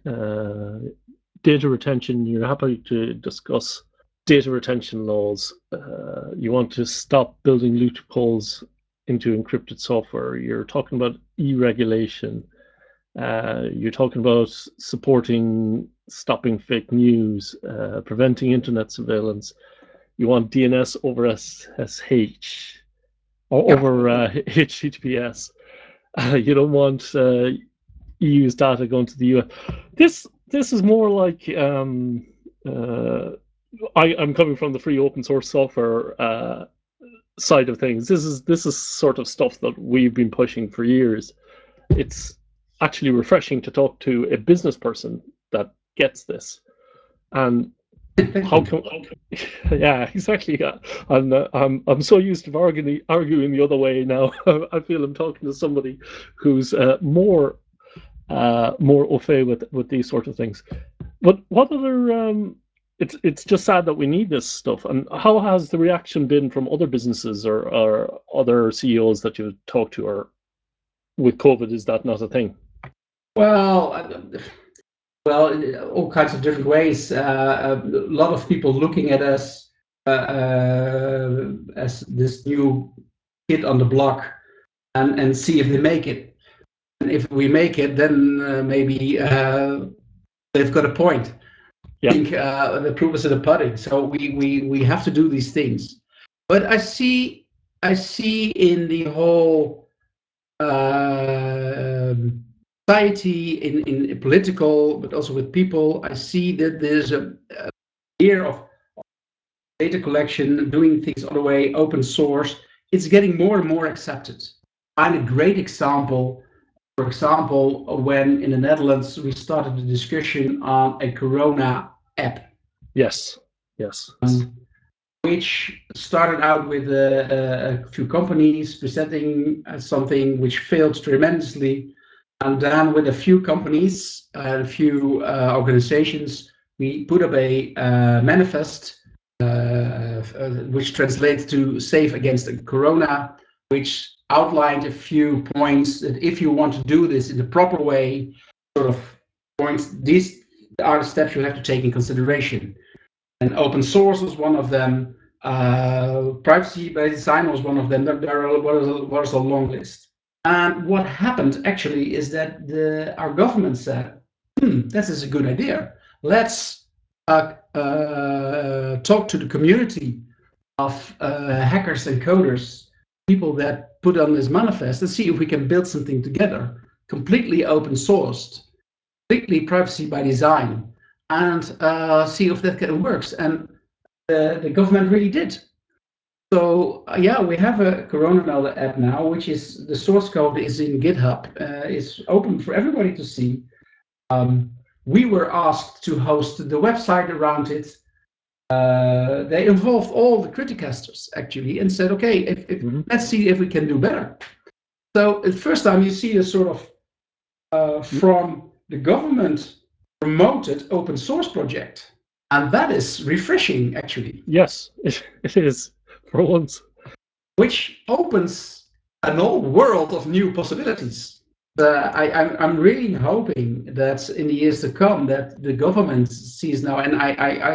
data retention. You're happy to discuss data retention laws. You want to stop building loopholes into encrypted software. You're talking about e-regulation. You're talking about stopping fake news, preventing internet surveillance. You want DNS over SSH or over HTTPS. You don't want EU's data going to the US. This is more like I'm coming from the free open source software side of things. This is sort of stuff that we've been pushing for years. It's actually refreshing to talk to a business person that gets this. And how can yeah, exactly. Yeah. I'm so used to arguing the other way now. I feel I'm talking to somebody who's more au fait with these sort of things. But what other it's just sad that we need this stuff. And how has the reaction been from other businesses or other CEOs that you've talked to, or with COVID, is that not a thing? Well, well, in all kinds of different ways. A lot of people looking at us as this new kid on the block, and see if they make it. And if we make it, then maybe they've got a point. Yeah. I think the proof is in the pudding. So we have to do these things. But I see in the whole society, in political, but also with people, I see that there's a year of data collection, doing things on the way, open source. It's getting more and more accepted. And a great example, for example, when in the Netherlands we started the discussion on a Corona app. Yes. Which started out with a few companies presenting something which failed tremendously. And then with a few companies, a few organizations, we put up a manifest, which translates to Safe Against Corona, which outlined a few points that if you want to do this in the proper way, sort of points, these are the steps you have to take in consideration. And open source was one of them. Privacy by design was one of them. There was a long list. And what happened actually is that our government said, this is a good idea. Let's talk to the community of hackers and coders, people that put on this manifest, and see if we can build something together, completely open sourced, completely privacy by design, and see if that works. And the government really did. So yeah, we have a Corona app now, which is the source code is in GitHub. It's open for everybody to see. We were asked to host the website around it. They involved all the Criticasters actually and said, okay, let's see if we can do better. So the first time you see a sort of from the government promoted open source project. And that is refreshing, actually. Yes, it is, for once. Which opens an whole world of new possibilities. I'm really hoping that in the years to come that the government sees now, and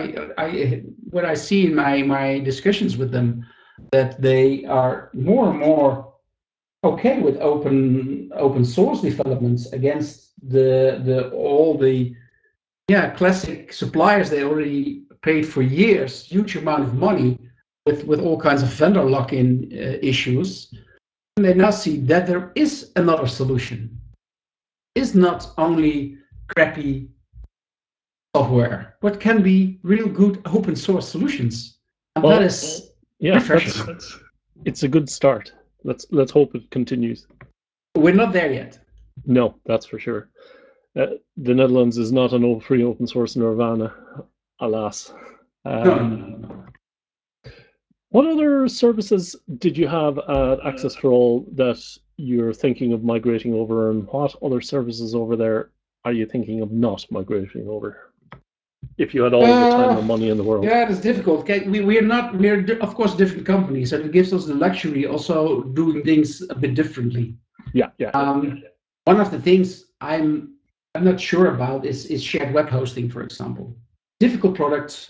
what I see in my discussions with them, that they are more and more okay with open source developments against all the classic suppliers they already paid for years, huge amount of money with all kinds of vendor lock-in issues. And they now see that there is another solution. It's not only crappy software, but can be real good open source solutions. And that is refreshing. It's a good start. Let's hope it continues. We're not there yet. No, that's for sure. The Netherlands is not an free open source nirvana, alas. No. What other services did you have at Access for All that you're thinking of migrating over, and what other services over there are you thinking of not migrating over? If you had all the time and money in the world. Yeah, it's difficult. Okay, we're of course different companies, and it gives us the luxury also doing things a bit differently. Yeah. One of the things I'm not sure about is shared web hosting, for example. Difficult product.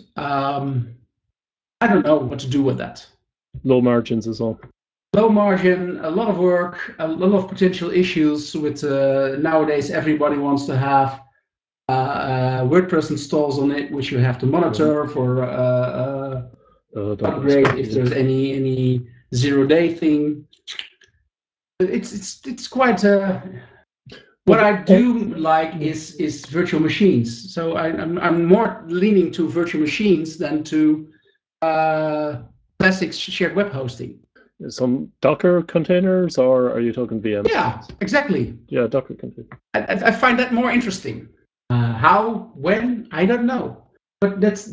I don't know what to do with that. Low margins as well. Low margin, a lot of work, a lot of potential issues with nowadays everybody wants to have WordPress installs on it, which you have to monitor for upgrade if there's any 0-day thing. It's quite. What I do like is virtual machines. So I'm more leaning to virtual machines than to classic shared web hosting. Some Docker containers, or are you talking VMs? Yeah, exactly. Yeah, Docker containers. I find that more interesting. How, when, I don't know. But that's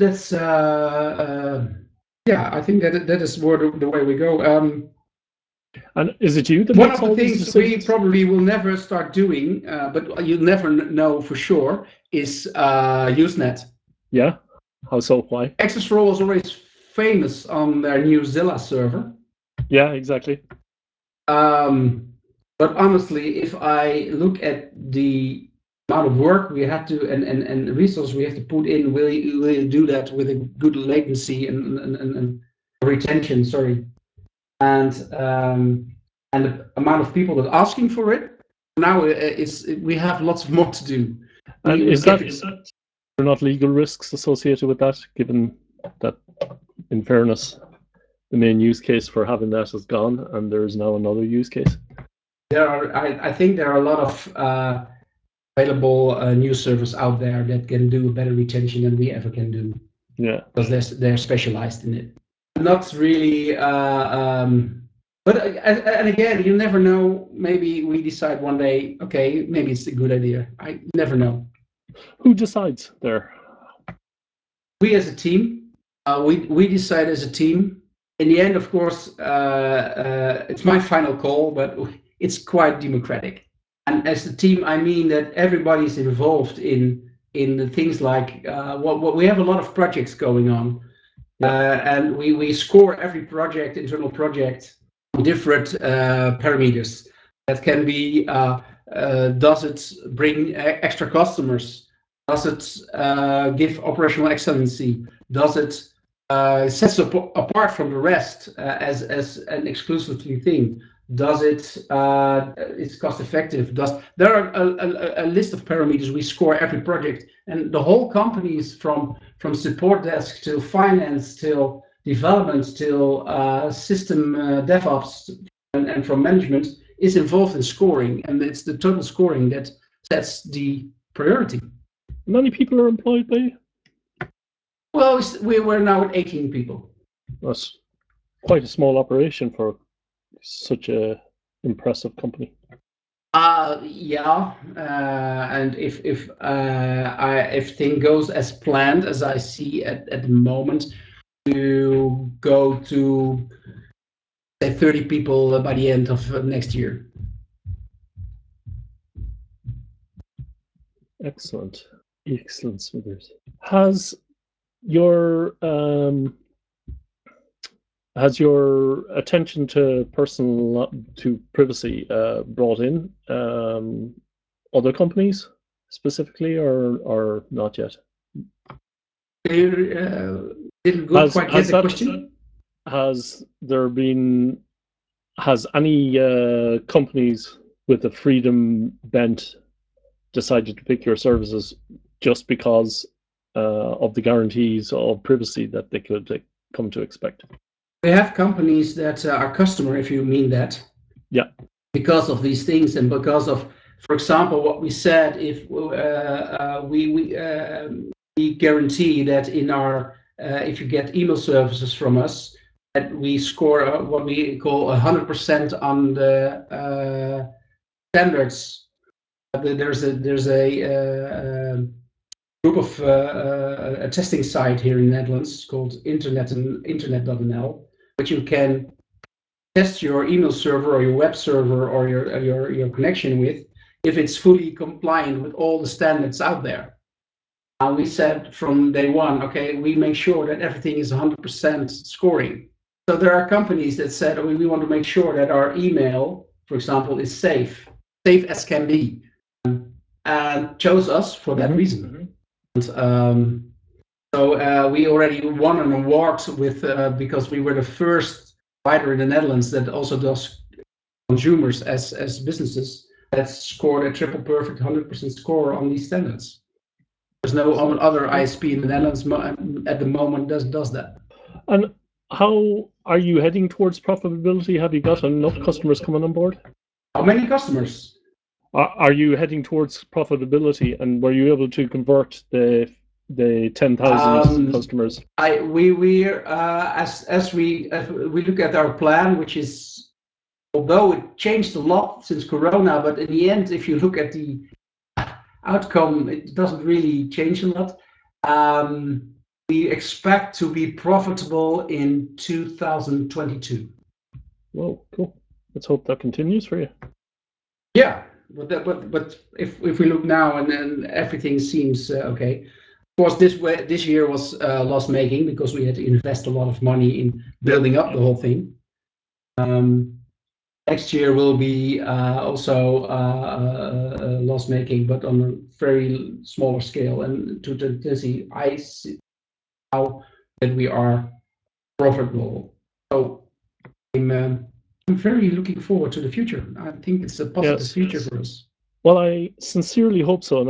I think that is more the way we go. And is it you that one makes of the all these things decisions? we probably will never start doing, but you'll never know for sure, is Usenet. Yeah? How so? Why? Access for All is always famous on their new Zilla server. Yeah, exactly. But honestly, if I look at the amount of work we have to and resources we have to put in. Will you do that with a good latency and retention? Sorry, and the amount of people that are asking for it. Now we have lots more to do. And is there not legal risks associated with that, given that, in fairness, the main use case for having that is gone, and there is now another use case? I think there are a lot of available news servers out there that can do a better retention than we ever can do. Yeah, because they're specialized in it. Not really. But and again, you never know. Maybe we decide one day, okay, maybe it's a good idea. I never know. Who decides there? We as a team, we decide as a team. In the end, of course, it's my final call, but it's quite democratic. And as a team, I mean that everybody's involved in the things like what we have a lot of projects going on. And we score every project, internal project, on different parameters. That can be, does it bring extra customers? Does it give operational excellency? Does it set us apart from the rest as an exclusively thing? Does it it's cost effective? There are a list of parameters we score every project, and the whole company is from support desk till finance till development till system DevOps and from management is involved in scoring, and it's the total scoring that sets the priority. How many people are employed by you? Well, we're now at 18 people. That's quite a small operation for such a impressive company. Yeah, and if thing goes as planned, as I see at the moment, to go to say 30 people by the end of next year. Excellent, Smithers. Has your attention to privacy brought in other companies specifically, or not yet? Didn't quite get the question. Has any companies with a freedom bent decided to pick your services just because of the guarantees of privacy that they could come to expect? We have companies that are customer, if you mean that. Yeah. Because of these things, and because of, for example, what we said, if we guarantee that in our if you get email services from us, that we score what we call 100% on the standards. There's a group of a testing site here in the Netherlands called Internet.nl, which you can test your email server or your web server or your connection with if it's fully compliant with all the standards out there. We said from day one, okay, we make sure that everything is 100% scoring. So there are companies that said, oh, we want to make sure that our email, for example, is safe as can be, and chose us for that reason. And, so we already won an award with because we were the first provider in the Netherlands that also does consumers as businesses that scored a triple perfect 100% score on these standards. There's no other ISP in the Netherlands at the moment does that. And how are you heading towards profitability? Have you got enough customers coming on board? How many customers? Are you heading towards profitability, and were you able to convert the 10,000 customers? As we look at our plan, which is, although it changed a lot since Corona, but in the end, if you look at the outcome, it doesn't really change a lot. We expect to be profitable in 2022. Whoa, cool. Let's hope that continues for you. Yeah, but if we look now and then everything seems okay. Of course, this year was loss making because we had to invest a lot of money in building up the whole thing. Next year will be also loss making, but on a very smaller scale. And to Tennessee, I see now that we are profitable. So I'm very looking forward to the future. I think it's a positive future for us. Well, I sincerely hope so, and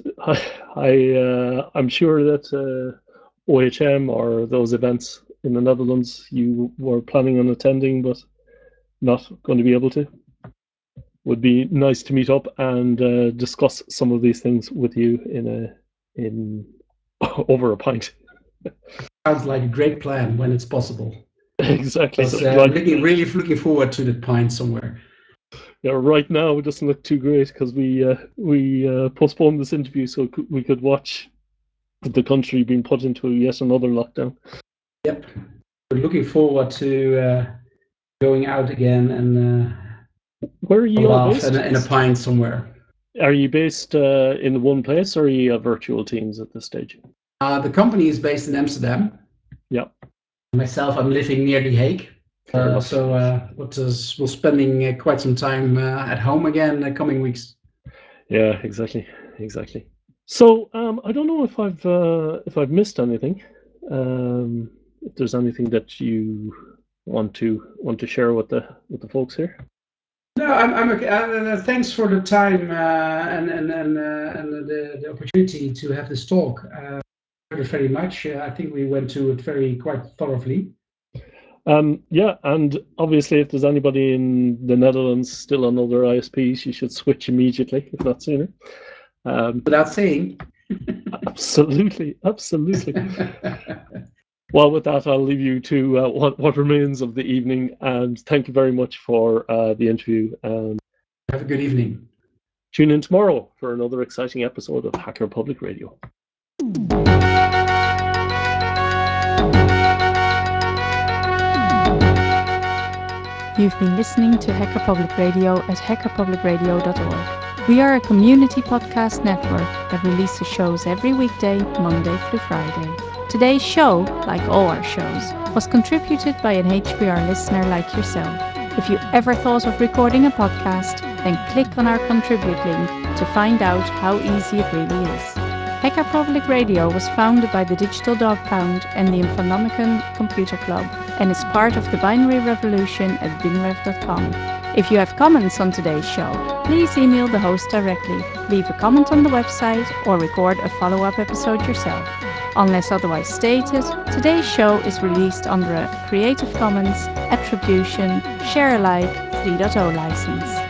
I'm sure that OHM or those events in the Netherlands you were planning on attending, but not going to be able to. Would be nice to meet up and discuss some of these things with you in over a pint. Sounds like a great plan when it's possible. Exactly. Really looking forward to the pint somewhere. Yeah, right now it doesn't look too great because we postponed this interview so we could watch the country being put into yet another lockdown. Yep, we're looking forward to going out again and where are you all based? in a pint somewhere. Are you based in one place, or are you virtual teams at this stage? The company is based in Amsterdam. Yeah. Myself, I'm living near The Hague. We're spending quite some time at home again the coming weeks. Yeah, exactly. So I don't know if I've missed anything. If there's anything that you want to share with the folks here. No, I'm okay. Thanks for the time and the opportunity to have this talk. Very much. I think we went to it quite thoroughly. Yeah, and obviously, if there's anybody in the Netherlands still on other ISPs, you should switch immediately, if not sooner. Without saying. Absolutely. Well, with that, I'll leave you to what remains of the evening, and thank you very much for the interview. And have a good evening. Tune in tomorrow for another exciting episode of Hacker Public Radio. You've been listening to Hacker Public Radio at hackerpublicradio.org. We are a community podcast network that releases shows every weekday, Monday through Friday. Today's show, like all our shows, was contributed by an HPR listener like yourself. If you ever thought of recording a podcast, then click on our contribute link to find out how easy it really is. Hacker Public Radio was founded by the Digital Dog Pound and the Infonomicon Computer Club and is part of the binary revolution at binrev.com. If you have comments on today's show, please email the host directly, leave a comment on the website, or record a follow-up episode yourself. Unless otherwise stated, today's show is released under a Creative Commons Attribution Share Alike 3.0 license.